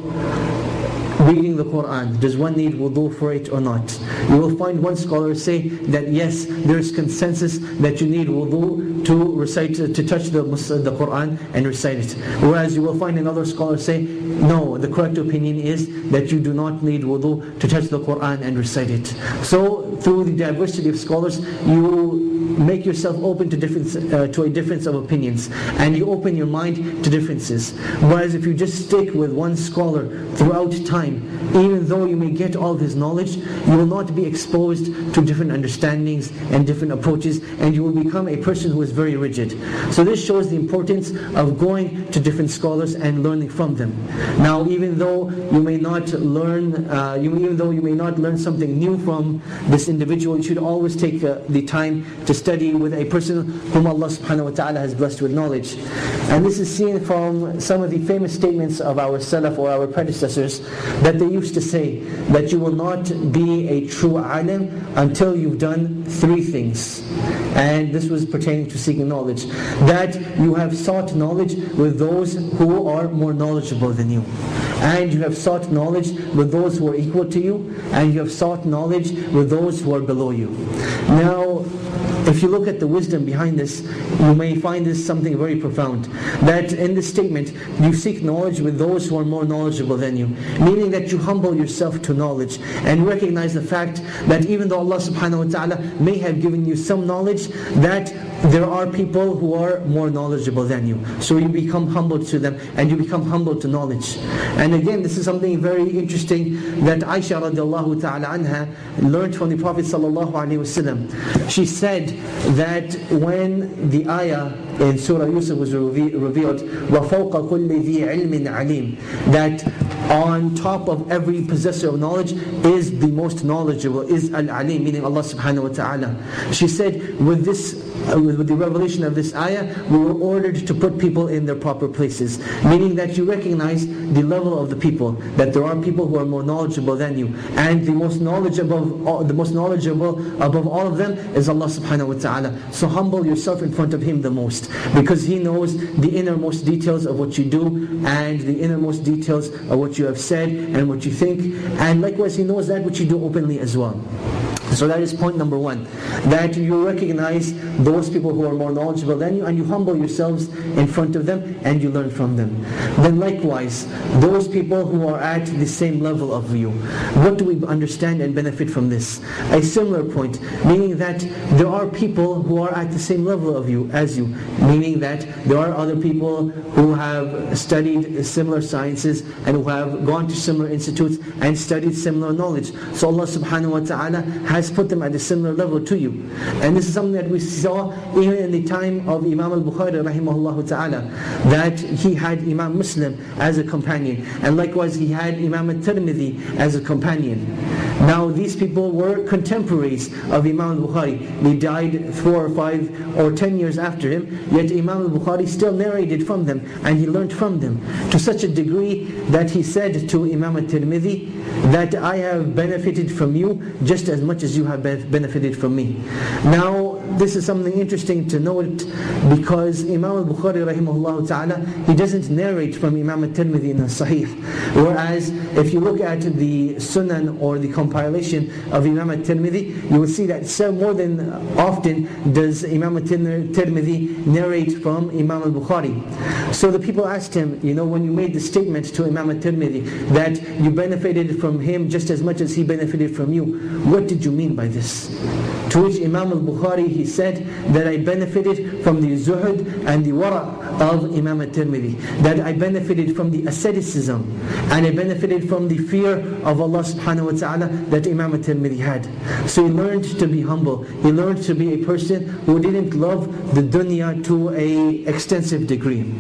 reading the Qur'an. Does one need wudu for it or not? You will find one scholar say that yes, there is consensus that you need wudu to recite, to touch the Qur'an and recite it. Whereas you will find another scholar say, no, the correct opinion is that you do not need wudu to touch the Qur'an and recite it. So through the diversity of scholars, you make yourself open to a difference of opinions, and you open your mind to differences. Whereas if you just stick with one scholar throughout time, even though you may get all of his knowledge, you will not be exposed to different understandings and different approaches, and you will become a person who is very rigid. So this shows the importance of going to different scholars and learning from them. Now, even though you may not learn something new from this individual, you should always take the time to study with a person whom Allah subhanahu wa ta'ala has blessed with knowledge. And this is seen from some of the famous statements of our Salaf or our predecessors, that they used to say that you will not be a true alim until you've done three things. And this was pertaining to seeking knowledge. That you have sought knowledge with those who are more knowledgeable than you, and you have sought knowledge with those who are equal to you, and you have sought knowledge with those who are below you. Now, if you look at the wisdom behind this, you may find this something very profound. That in this statement, you seek knowledge with those who are more knowledgeable than you. Meaning that you humble yourself to knowledge and recognize the fact that even though Allah subhanahu wa ta'ala may have given you some knowledge, that there are people who are more knowledgeable than you. So you become humble to them, and you become humble to knowledge. And again, this is something very interesting that Aisha radiallahu ta'ala anha learned from the Prophet sallallahu alaihi wasallam. She said that when the ayah in Surah Yusuf was revealed, وَفَوْقَ كُلِّ ذِي عِلْمٍ عَلِيمٍ, that on top of every possessor of knowledge is the most knowledgeable, is Al-Alim, meaning Allah subhanahu wa ta'ala. She said, with the revelation of this ayah, we were ordered to put people in their proper places. Meaning that you recognize the level of the people, that there are people who are more knowledgeable than you. And the most knowledgeable above all of them is Allah subhanahu wa ta'ala. So humble yourself in front of Him the most, because He knows the innermost details of what you do, and the innermost details of what you have said and what you think. And likewise, He knows that which you do openly as well. So that is point number one, that you recognize those people who are more knowledgeable than you, and you humble yourselves in front of them, and you learn from them. Then likewise, those people who are at the same level of you. What do we understand and benefit from this? A similar point, meaning that there are people who are at the same level of you as you, meaning that there are other people who have studied similar sciences and who have gone to similar institutes and studied similar knowledge. So Allah subhanahu wa ta'ala has put them at a similar level to you. And this is something that we saw even in the time of Imam al-Bukhari rahimahullah ta'ala, that he had Imam Muslim as a companion, and likewise he had Imam al-Tirmidhi as a companion. Now these people were contemporaries of Imam al-Bukhari. They died 4 or 5 or 10 years after him, yet Imam al-Bukhari still narrated from them, and he learned from them, to such a degree that he said to Imam al-Tirmidhi that I have benefited from you just as much as you have benefited from me. Now this is something interesting to note, because Imam al-Bukhari rahimahullah ta'ala, he doesn't narrate from Imam al-Tirmidhi in the Sahih. Whereas if you look at the Sunan or the compilation of Imam al-Tirmidhi, you will see that more than often does Imam al-Tirmidhi narrate from Imam al-Bukhari. So the people asked him, when you made the statement to Imam al-Tirmidhi that you benefited from him just as much as he benefited from you, what did you mean by this? To which Imam al-Bukhari, he said that I benefited from the zuhud and the wara of Imam al-Tirmidhi, that I benefited from the asceticism, and I benefited from the fear of Allah subhanahu wa ta'ala that Imam al-Tirmidhi had. So he learned to be humble. He learned to be a person who didn't love the dunya to an extensive degree.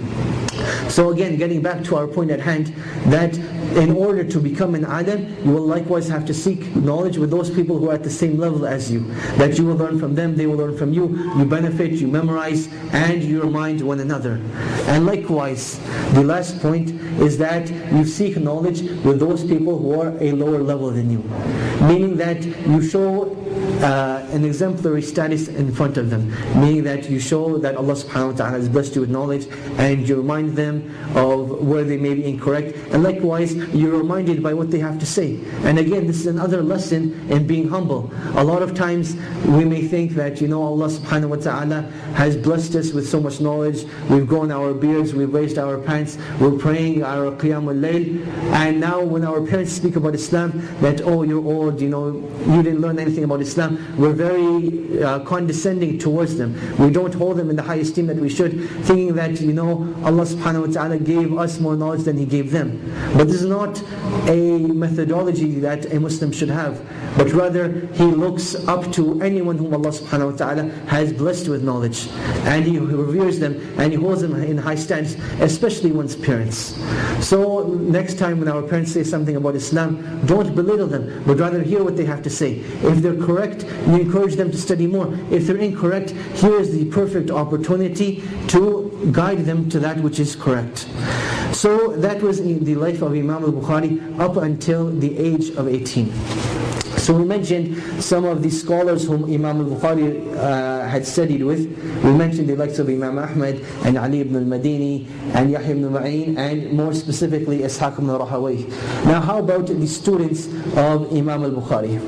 So again, getting back to our point at hand, that in order to become an alim, you will likewise have to seek knowledge with those people who are at the same level as you. That you will learn from them, they will learn from you, you benefit, you memorize, and you remind one another. And likewise, the last point is that you seek knowledge with those people who are a lower level than you. Meaning that you show an exemplary status in front of them, meaning that you show that Allah subhanahu wa ta'ala has blessed you with knowledge, and you remind them of where they may be incorrect, and likewise you're reminded by what they have to say. And again, this is another lesson in being humble. A lot of times we may think that Allah subhanahu wa ta'ala has blessed us with so much knowledge, we've grown our beards, we've raised our pants, we're praying our qiyamul layl, and now when our parents speak about Islam, that you're old, you didn't learn anything about Islam, we're very condescending towards them. We don't hold them in the high esteem that we should, thinking that Allah subhanahu wa ta'ala gave us more knowledge than He gave them. But this is not a methodology that a Muslim should have, but rather he looks up to anyone whom Allah subhanahu wa ta'ala has blessed with knowledge, and he reveres them and he holds them in high stands, especially one's parents. So next time when our parents say something about Islam, don't belittle them, but rather hear what they have to say. If they're correct, you encourage them to study more. If they're incorrect, here is the perfect opportunity to guide them to that which is correct. So that was the life of Imam al-Bukhari up until the age of 18. So we mentioned some of the scholars whom Imam al-Bukhari had studied with. We mentioned the likes of Imam Ahmad and Ali ibn al-Madini and Yahya ibn Ma'in, and more specifically Ishaq ibn Rahawayh. Now how about the students of Imam al-Bukhari?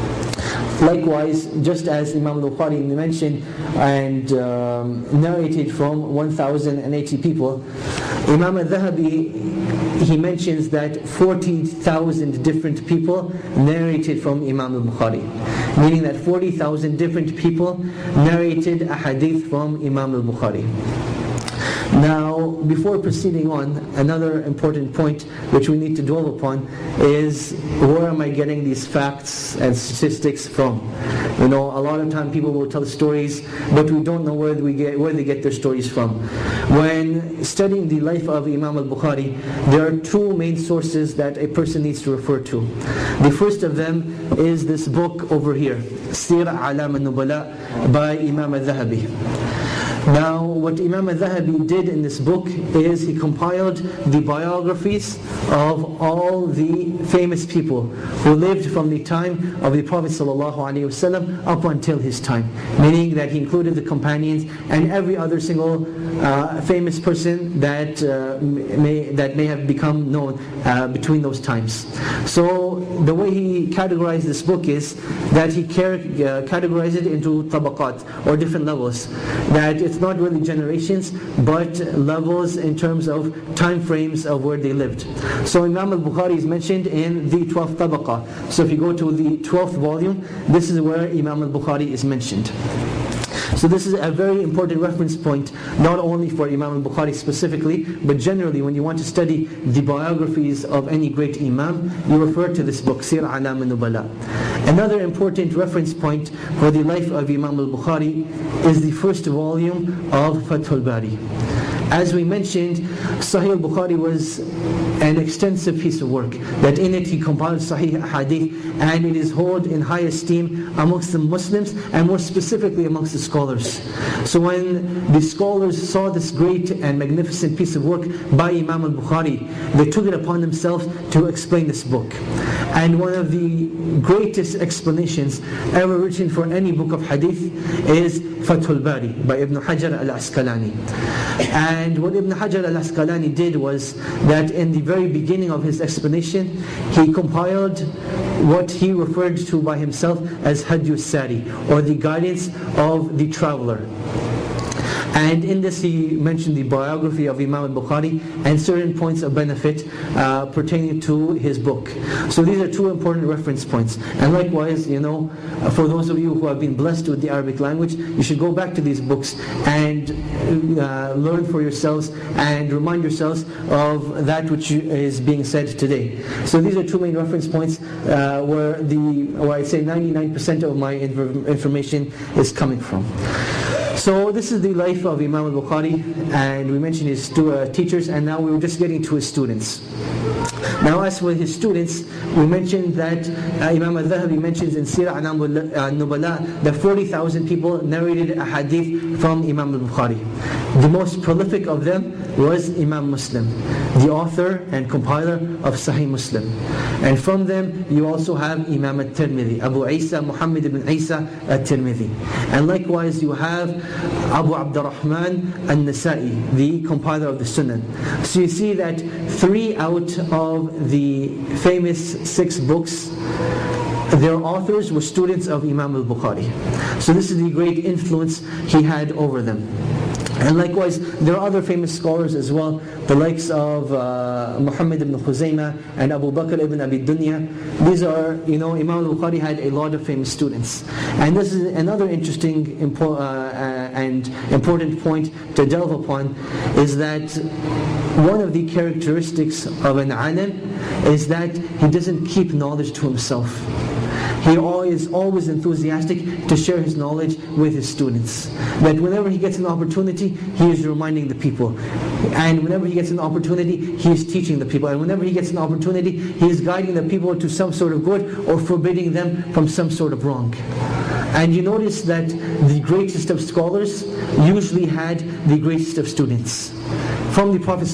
Likewise, just as Imam al-Bukhari mentioned and narrated from 1,080 people, Imam al-Dhahabi, he mentions that 40,000 different people narrated from Imam al-Bukhari. Meaning that 40,000 different people narrated a hadith from Imam al-Bukhari. Now, before proceeding on, another important point which we need to dwell upon is, where am I getting these facts and statistics from? A lot of time people will tell stories, but we don't know where they get their stories from. When studying the life of Imam al-Bukhari, there are two main sources that a person needs to refer to. The first of them is this book over here, Sir A'lam al-Nubala by Imam al-Dhahabi. Now, what Imam al-Dhahabi did in this book is he compiled the biographies of all the famous people who lived from the time of the Prophet ﷺ up until his time. Meaning that he included the companions and every other single famous person that may have become known between those times. So the way he categorized this book is that he categorized it into tabaqat, or different levels. That it's not really generations, but levels in terms of time frames of where they lived. So Imam al-Bukhari is mentioned in the 12th tabaqah. So if you go to the 12th volume, this is where Imam al-Bukhari is mentioned. So this is a very important reference point, not only for Imam al-Bukhari specifically, but generally when you want to study the biographies of any great Imam, you refer to this book, Sir A'lam al-Nubala. Another important reference point for the life of Imam al-Bukhari is the first volume of Fath al-Bari. As we mentioned, Sahih al-Bukhari was an extensive piece of work, that in it he compiled Sahih Hadith, and it is held in high esteem amongst the Muslims, and more specifically amongst the scholars. So when the scholars saw this great and magnificent piece of work by Imam al-Bukhari, they took it upon themselves to explain this book. And one of the greatest explanations ever written for any book of hadith is Fathul Bari by Ibn Hajar al-Asqalani. And what Ibn Hajar al-Asqalani did was that in the very beginning of his explanation, he compiled what he referred to by himself as Hadyu Sari, or the guidance of the traveler. And in this he mentioned the biography of Imam al-Bukhari and certain points of benefit pertaining to his book. So these are two important reference points. And likewise, for those of you who have been blessed with the Arabic language, you should go back to these books and learn for yourselves and remind yourselves of that which is being said today. So these are two main reference points where I'd say 99% of my information is coming from. So this is the life of Imam al-Bukhari, and we mentioned his teachers, and now we were just getting to his students. Now as for his students, we mentioned that Imam al-Dhahabi mentions in Sirah al-Nubala that 40,000 people narrated a hadith from Imam al-Bukhari. The most prolific of them was Imam Muslim, the author and compiler of Sahih Muslim. And from them you also have Imam al-Tirmidhi, Abu Isa Muhammad ibn Isa al-Tirmidhi. And likewise you have Abu Abdurrahman al-Nasa'i, the compiler of the Sunan. So you see that 3 out of the famous 6 books, their authors were students of Imam al-Bukhari. So this is the great influence he had over them. And likewise, there are other famous scholars as well, the likes of Muhammad ibn Khuzaymah and Abu Bakr ibn Abi Dunya. These are, Imam al-Bukhari had a lot of famous students. And this is another interesting and important point to delve upon, is that one of the characteristics of an alim is that he doesn't keep knowledge to himself. He is always enthusiastic to share his knowledge with his students. That whenever he gets an opportunity, he is reminding the people. And whenever he gets an opportunity, he is teaching the people. And whenever he gets an opportunity, he is guiding the people to some sort of good or forbidding them from some sort of wrong. And you notice that the greatest of scholars usually had the greatest of students. From the Prophet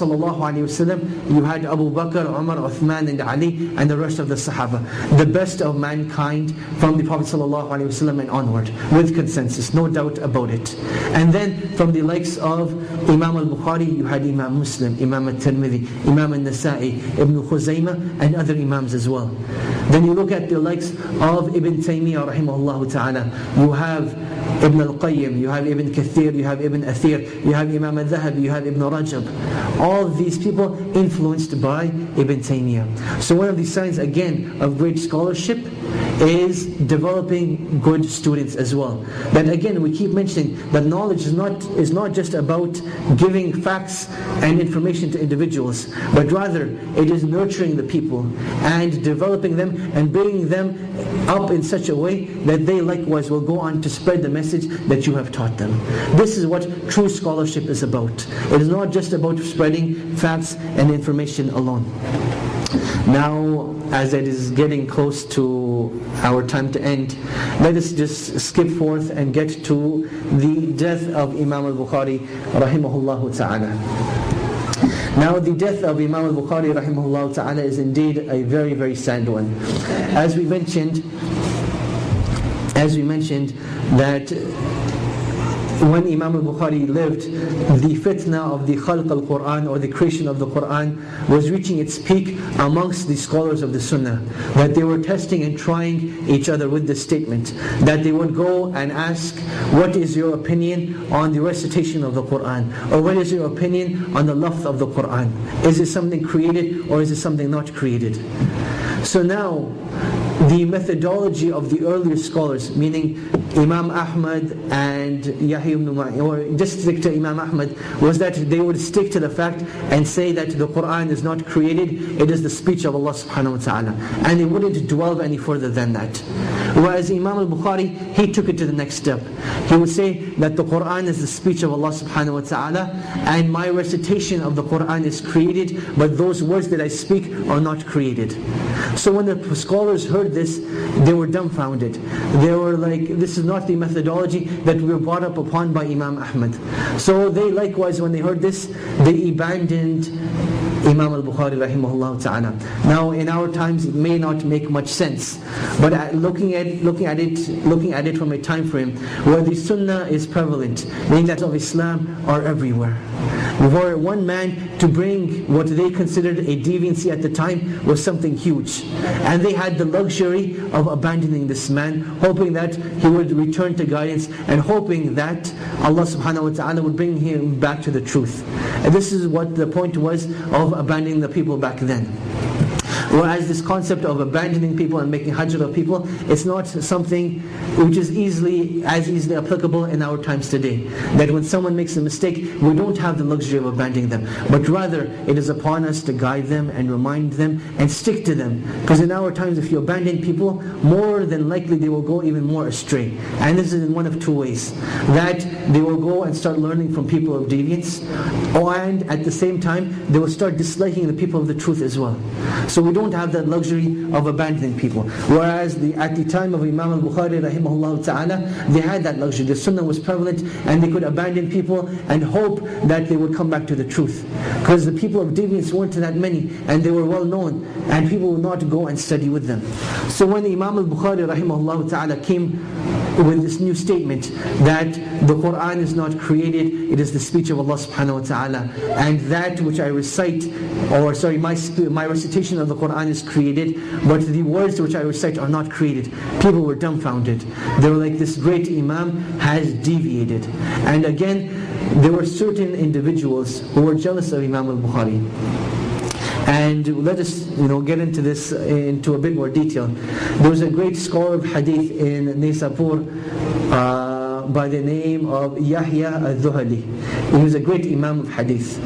ﷺ, you had Abu Bakr, Umar, Uthman and Ali and the rest of the Sahaba. The best of mankind from the Prophet ﷺ and onward, with consensus, no doubt about it. And then from the likes of Imam al-Bukhari, you had Imam Muslim, Imam al-Tirmidhi, Imam al-Nasa'i, Ibn Khuzaymah and other Imams as well. Then you look at the likes of Ibn Taymiyyah rahimahullah ta'ala. You have Ibn al-Qayyim, you have Ibn Kathir, you have Ibn Athir, you have Imam al-Dhahabi, you have Ibn Rajab. All of these people influenced by Ibn Taymiyyah. So one of the signs again of great scholarship is developing good students as well. That again we keep mentioning that knowledge is not just about giving facts and information to individuals, but rather it is nurturing the people and developing them and bringing them up in such a way that they likewise will go on to spread the message that you have taught them. This is what true scholarship is about. It is not just about spreading facts and information alone. Now, as it is getting close to our time to end, let us just skip forth and get to the death of Imam al-Bukhari rahimahullah ta'ala. Now the death of Imam al-Bukhari rahimahullah ta'ala is indeed a very, very sad one. As we mentioned that when Imam al-Bukhari lived, the fitna of the khalq al-Quran, or the creation of the Quran, was reaching its peak amongst the scholars of the Sunnah. That they were testing and trying each other with this statement. That they would go and ask, what is your opinion on the recitation of the Quran? Or what is your opinion on the lafz of the Quran? Is it something created or is it something not created? So now, the methodology of the earlier scholars, meaning Imam Ahmad and Yahya ibn Ma'in, or just stick to Imam Ahmad, was that they would stick to the fact and say that the Quran is not created, it is the speech of Allah subhanahu wa ta'ala. And they wouldn't dwell any further than that. Whereas Imam al-Bukhari, he took it to the next step. He would say that the Qur'an is the speech of Allah subhanahu wa ta'ala, and my recitation of the Qur'an is created, but those words that I speak are not created. So when the scholars heard this, they were dumbfounded. They were like, this is not the methodology that we were brought up upon by Imam Ahmad. So they likewise, when they heard this, they abandoned Imam al-Bukhari rahimahullah ta'ala. Now in our times it may not make much sense, but looking at it from a time frame where the sunnah is prevalent, meaning that of Islam are everywhere. For one man to bring what they considered a deviancy at the time was something huge. And they had the luxury of abandoning this man, hoping that he would return to guidance and hoping that Allah subhanahu wa ta'ala would bring him back to the truth. And this is what the point was of abandoning the people back then. Whereas this concept of abandoning people and making hajr of people, it's not something which is as easily applicable in our times today. That when someone makes a mistake, we don't have the luxury of abandoning them, but rather it is upon us to guide them and remind them and stick to them. Because in our times, if you abandon people, more than likely they will go even more astray. And this is in one of two ways. That they will go and start learning from people of deviance, and at the same time, they will start disliking the people of the truth as well. So we don't have that luxury of abandoning people. Whereas at the time of Imam al-Bukhari rahimahullah ta'ala, they had that luxury. The sunnah was prevalent and they could abandon people and hope that they would come back to the truth. Because the people of deviance weren't that many and they were well known and people would not go and study with them. So when Imam al-Bukhari rahimahullah ta'ala came with this new statement that the Qur'an is not created, it is the speech of Allah subhanahu wa ta'ala, and that which I recite, my recitation of the Qur'an is created, but the words which I recite are not created. People were dumbfounded. They were like, this great Imam has deviated. And again, there were certain individuals who were jealous of Imam al-Bukhari. And let us get into this into a bit more detail. There was a great scholar of hadith in Naysapur by the name of Yahya al-Dhuhali. He was a great Imam of hadith.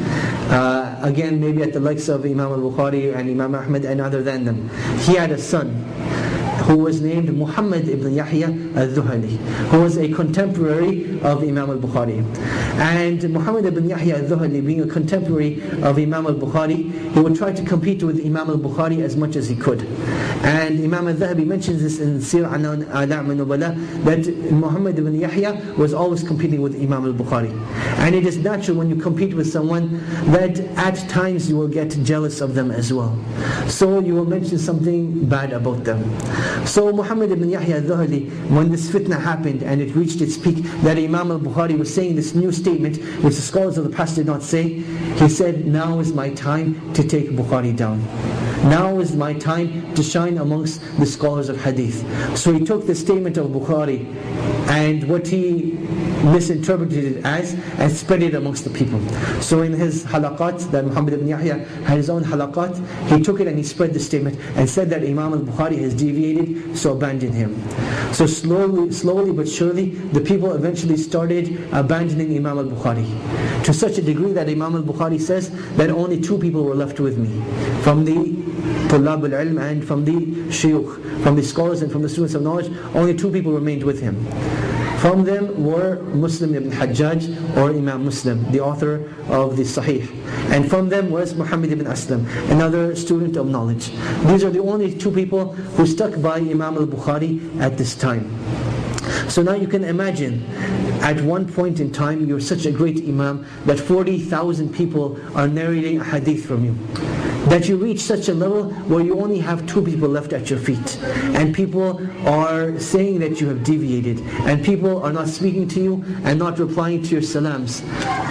Again, maybe at the likes of Imam al-Bukhari and Imam Ahmad and other than them. He had a son who was named Muhammad ibn Yahya al-Dhuhali, who was a contemporary of Imam al-Bukhari. And Muhammad ibn Yahya al-Dhuhali, being a contemporary of Imam al-Bukhari, he would try to compete with Imam al-Bukhari as much as he could. And Imam al-Dhahabi mentions this in Sir A'lam al-Nubala, that Muhammad ibn Yahya was always competing with Imam al-Bukhari. And it is natural when you compete with someone that at times you will get jealous of them as well. So you will mention something bad about them. So Muhammad ibn Yahya al-Dhuhali, when this fitna happened and it reached its peak, that Imam al-Bukhari was saying this new statement, which the scholars of the past did not say, he said, now is my time to take Bukhari down. Now is my time to shine amongst the scholars of hadith. So he took the statement of Bukhari and what he misinterpreted it as and spread it amongst the people. So in his halaqat, that Muhammad ibn Yahya had his own halaqat, he took it and he spread the statement and said that Imam al-Bukhari has deviated, so abandon him. So slowly but surely, the people eventually started abandoning Imam al-Bukhari, to such a degree that Imam al-Bukhari says that only two people were left with me, from the Tullab al-Ilm and from the Shuyukh, from the scholars and from the students of knowledge. Only two people remained with him. From them were Muslim ibn Hajjaj, or Imam Muslim, the author of the Sahih. And from them was Muhammad ibn Aslam, another student of knowledge. These are the only two people who stuck by Imam al-Bukhari at this time. So now you can imagine, at one point in time, you're such a great Imam that 40,000 people are narrating a hadith from you. That you reach such a level where you only have two people left at your feet. And people are saying that you have deviated. And people are not speaking to you and not replying to your salams.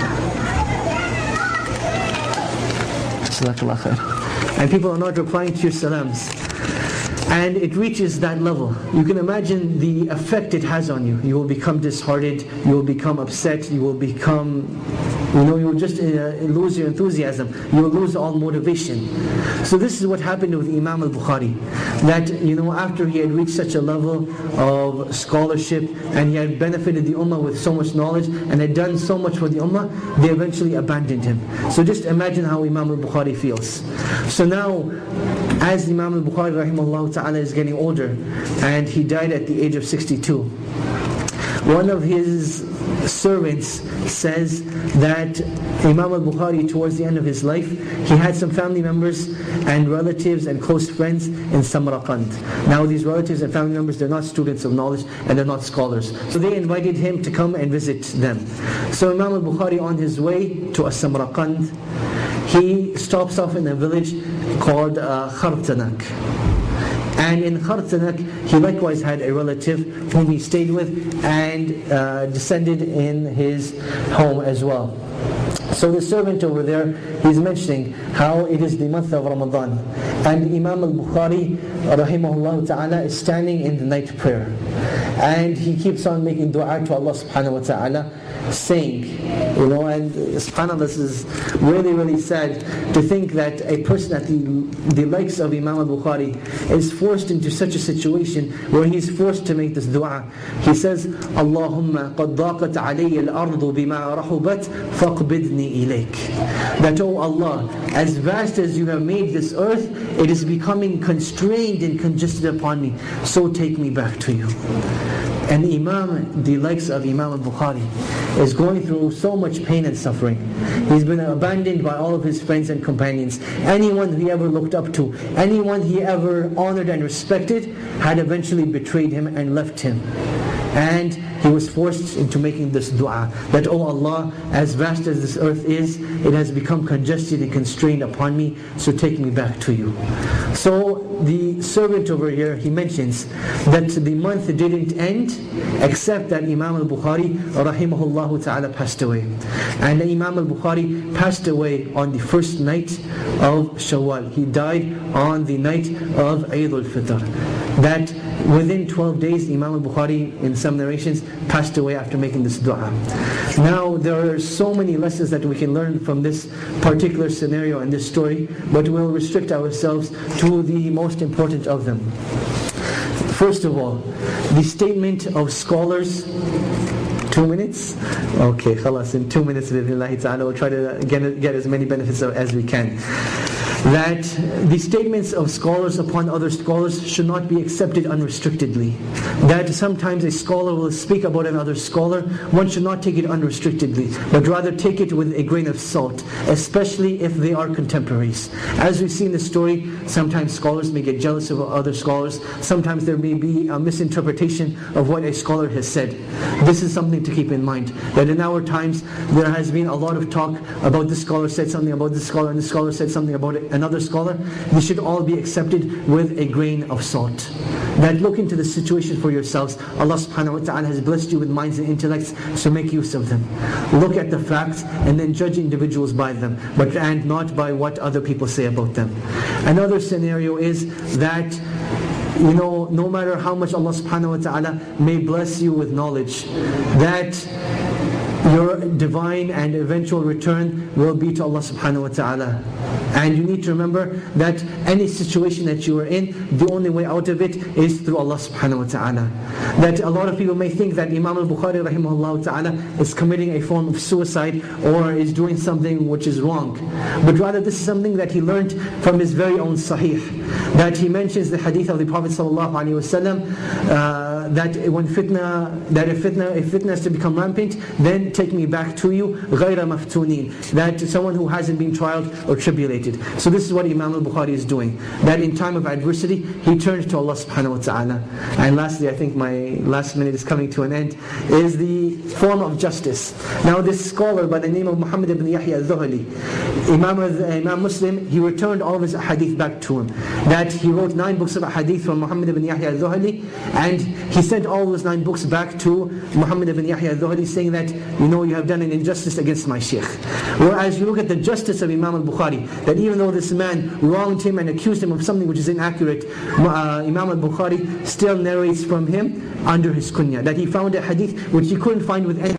And people are not replying to your salams. And it reaches that level. You can imagine the effect it has on you. You will become disheartened, you will become upset, you will become, you will just lose your enthusiasm, you will lose all motivation. So this is what happened with Imam al-Bukhari. That, after he had reached such a level of scholarship and he had benefited the Ummah with so much knowledge and had done so much for the Ummah, they eventually abandoned him. So just imagine how Imam al-Bukhari feels. So now, As Imam al-Bukhari rahimahullah ta'ala is getting older, and he died at the age of 62, one of his servants says that Imam al-Bukhari, towards the end of his life, he had some family members and relatives and close friends in Samarkand. Now these relatives and family members, they're not students of knowledge and they're not scholars. So they invited him to come and visit them. So Imam al-Bukhari, on his way to Samarkand, he stops off in a village called Khartanak. And in Khartanak, he likewise had a relative whom he stayed with and descended in his home as well. So the servant over there, he's mentioning how it is the month of Ramadan. And Imam al-Bukhari, rahimahullah ta'ala, is standing in the night prayer. And he keeps on making dua to Allah subhanahu wa ta'ala, saying, and subhanAllah, this is really, really sad to think that a person at the likes of Imam al-Bukhari is forced into such a situation where he's forced to make this dua. He says, Allahumma qad daqat alayya al-ardu bima rahubat faqbidni ilayk. That, oh Allah, as vast as you have made this earth, it is becoming constrained and congested upon me, so take me back to you. And Imam, the likes of Imam al-Bukhari, is going through so much pain and suffering. He's been abandoned by all of his friends and companions. Anyone he ever looked up to, anyone he ever honored and respected, had eventually betrayed him and left him. And he was forced into making this dua, that, oh Allah, as vast as this earth is, it has become congested and constrained upon me, so take me back to you. So the servant over here, he mentions that the month didn't end except that Imam al-Bukhari rahimahullah ta'ala passed away. And Imam al-Bukhari passed away on the first night of Shawwal. He died on the night of Eid al-Fitr. That within 12 days, Imam al-Bukhari, in some narrations, passed away after making this dua. Now, there are so many lessons that we can learn from this particular scenario and this story, but we'll restrict ourselves to the most important of them. First of all, the statement of scholars. 2 minutes? Okay, khalas, in 2 minutes, we'll try to get as many benefits as we can. That the statements of scholars upon other scholars should not be accepted unrestrictedly. That sometimes a scholar will speak about another scholar, one should not take it unrestrictedly, but rather take it with a grain of salt, especially if they are contemporaries. As we see in the story, sometimes scholars may get jealous of other scholars, sometimes there may be a misinterpretation of what a scholar has said. This is something to keep in mind, that in our times there has been a lot of talk about this scholar said something about this scholar, and this scholar said something about it. Another scholar, they should all be accepted with a grain of salt. That look into the situation for yourselves. Allah subhanahu wa ta'ala has blessed you with minds and intellects, so make use of them. Look at the facts and then judge individuals by them, and not by what other people say about them. Another scenario is that no matter how much Allah subhanahu wa ta'ala may bless you with knowledge, that your divine and eventual return will be to Allah subhanahu wa ta'ala. And you need to remember that any situation that you are in, the only way out of it is through Allah subhanahu wa ta'ala. That a lot of people may think that Imam al-Bukhari rahimahullah ta'ala is committing a form of suicide or is doing something which is wrong. But rather this is something that he learned from his very own Sahih. That he mentions the hadith of the Prophet sallallahu alaihi wasallam, that when if fitna is to become rampant, then take me back to you, غَيْرَ مَفْتُونِينَ. That someone who hasn't been trialed or tribulated. So this is what Imam al-Bukhari is doing. That in time of adversity, he turned to Allah subhanahu wa ta'ala. And lastly, I think my last minute is coming to an end, is the form of justice. Now this scholar by the name of Muhammad ibn Yahya al-Dhuhli, Imam Muslim, he returned all of his hadith back to him. That he wrote 9 books of hadith from Muhammad ibn Yahya al-Dhuhli, and he sent all those 9 books back to Muhammad ibn Yahya al-Dhuhli, saying that, you have done an injustice against my shaykh. Whereas you look at the justice of Imam al-Bukhari, that even though this man wronged him and accused him of something which is inaccurate, Imam al-Bukhari still narrates from him under his kunya, that he found a hadith which he couldn't find with any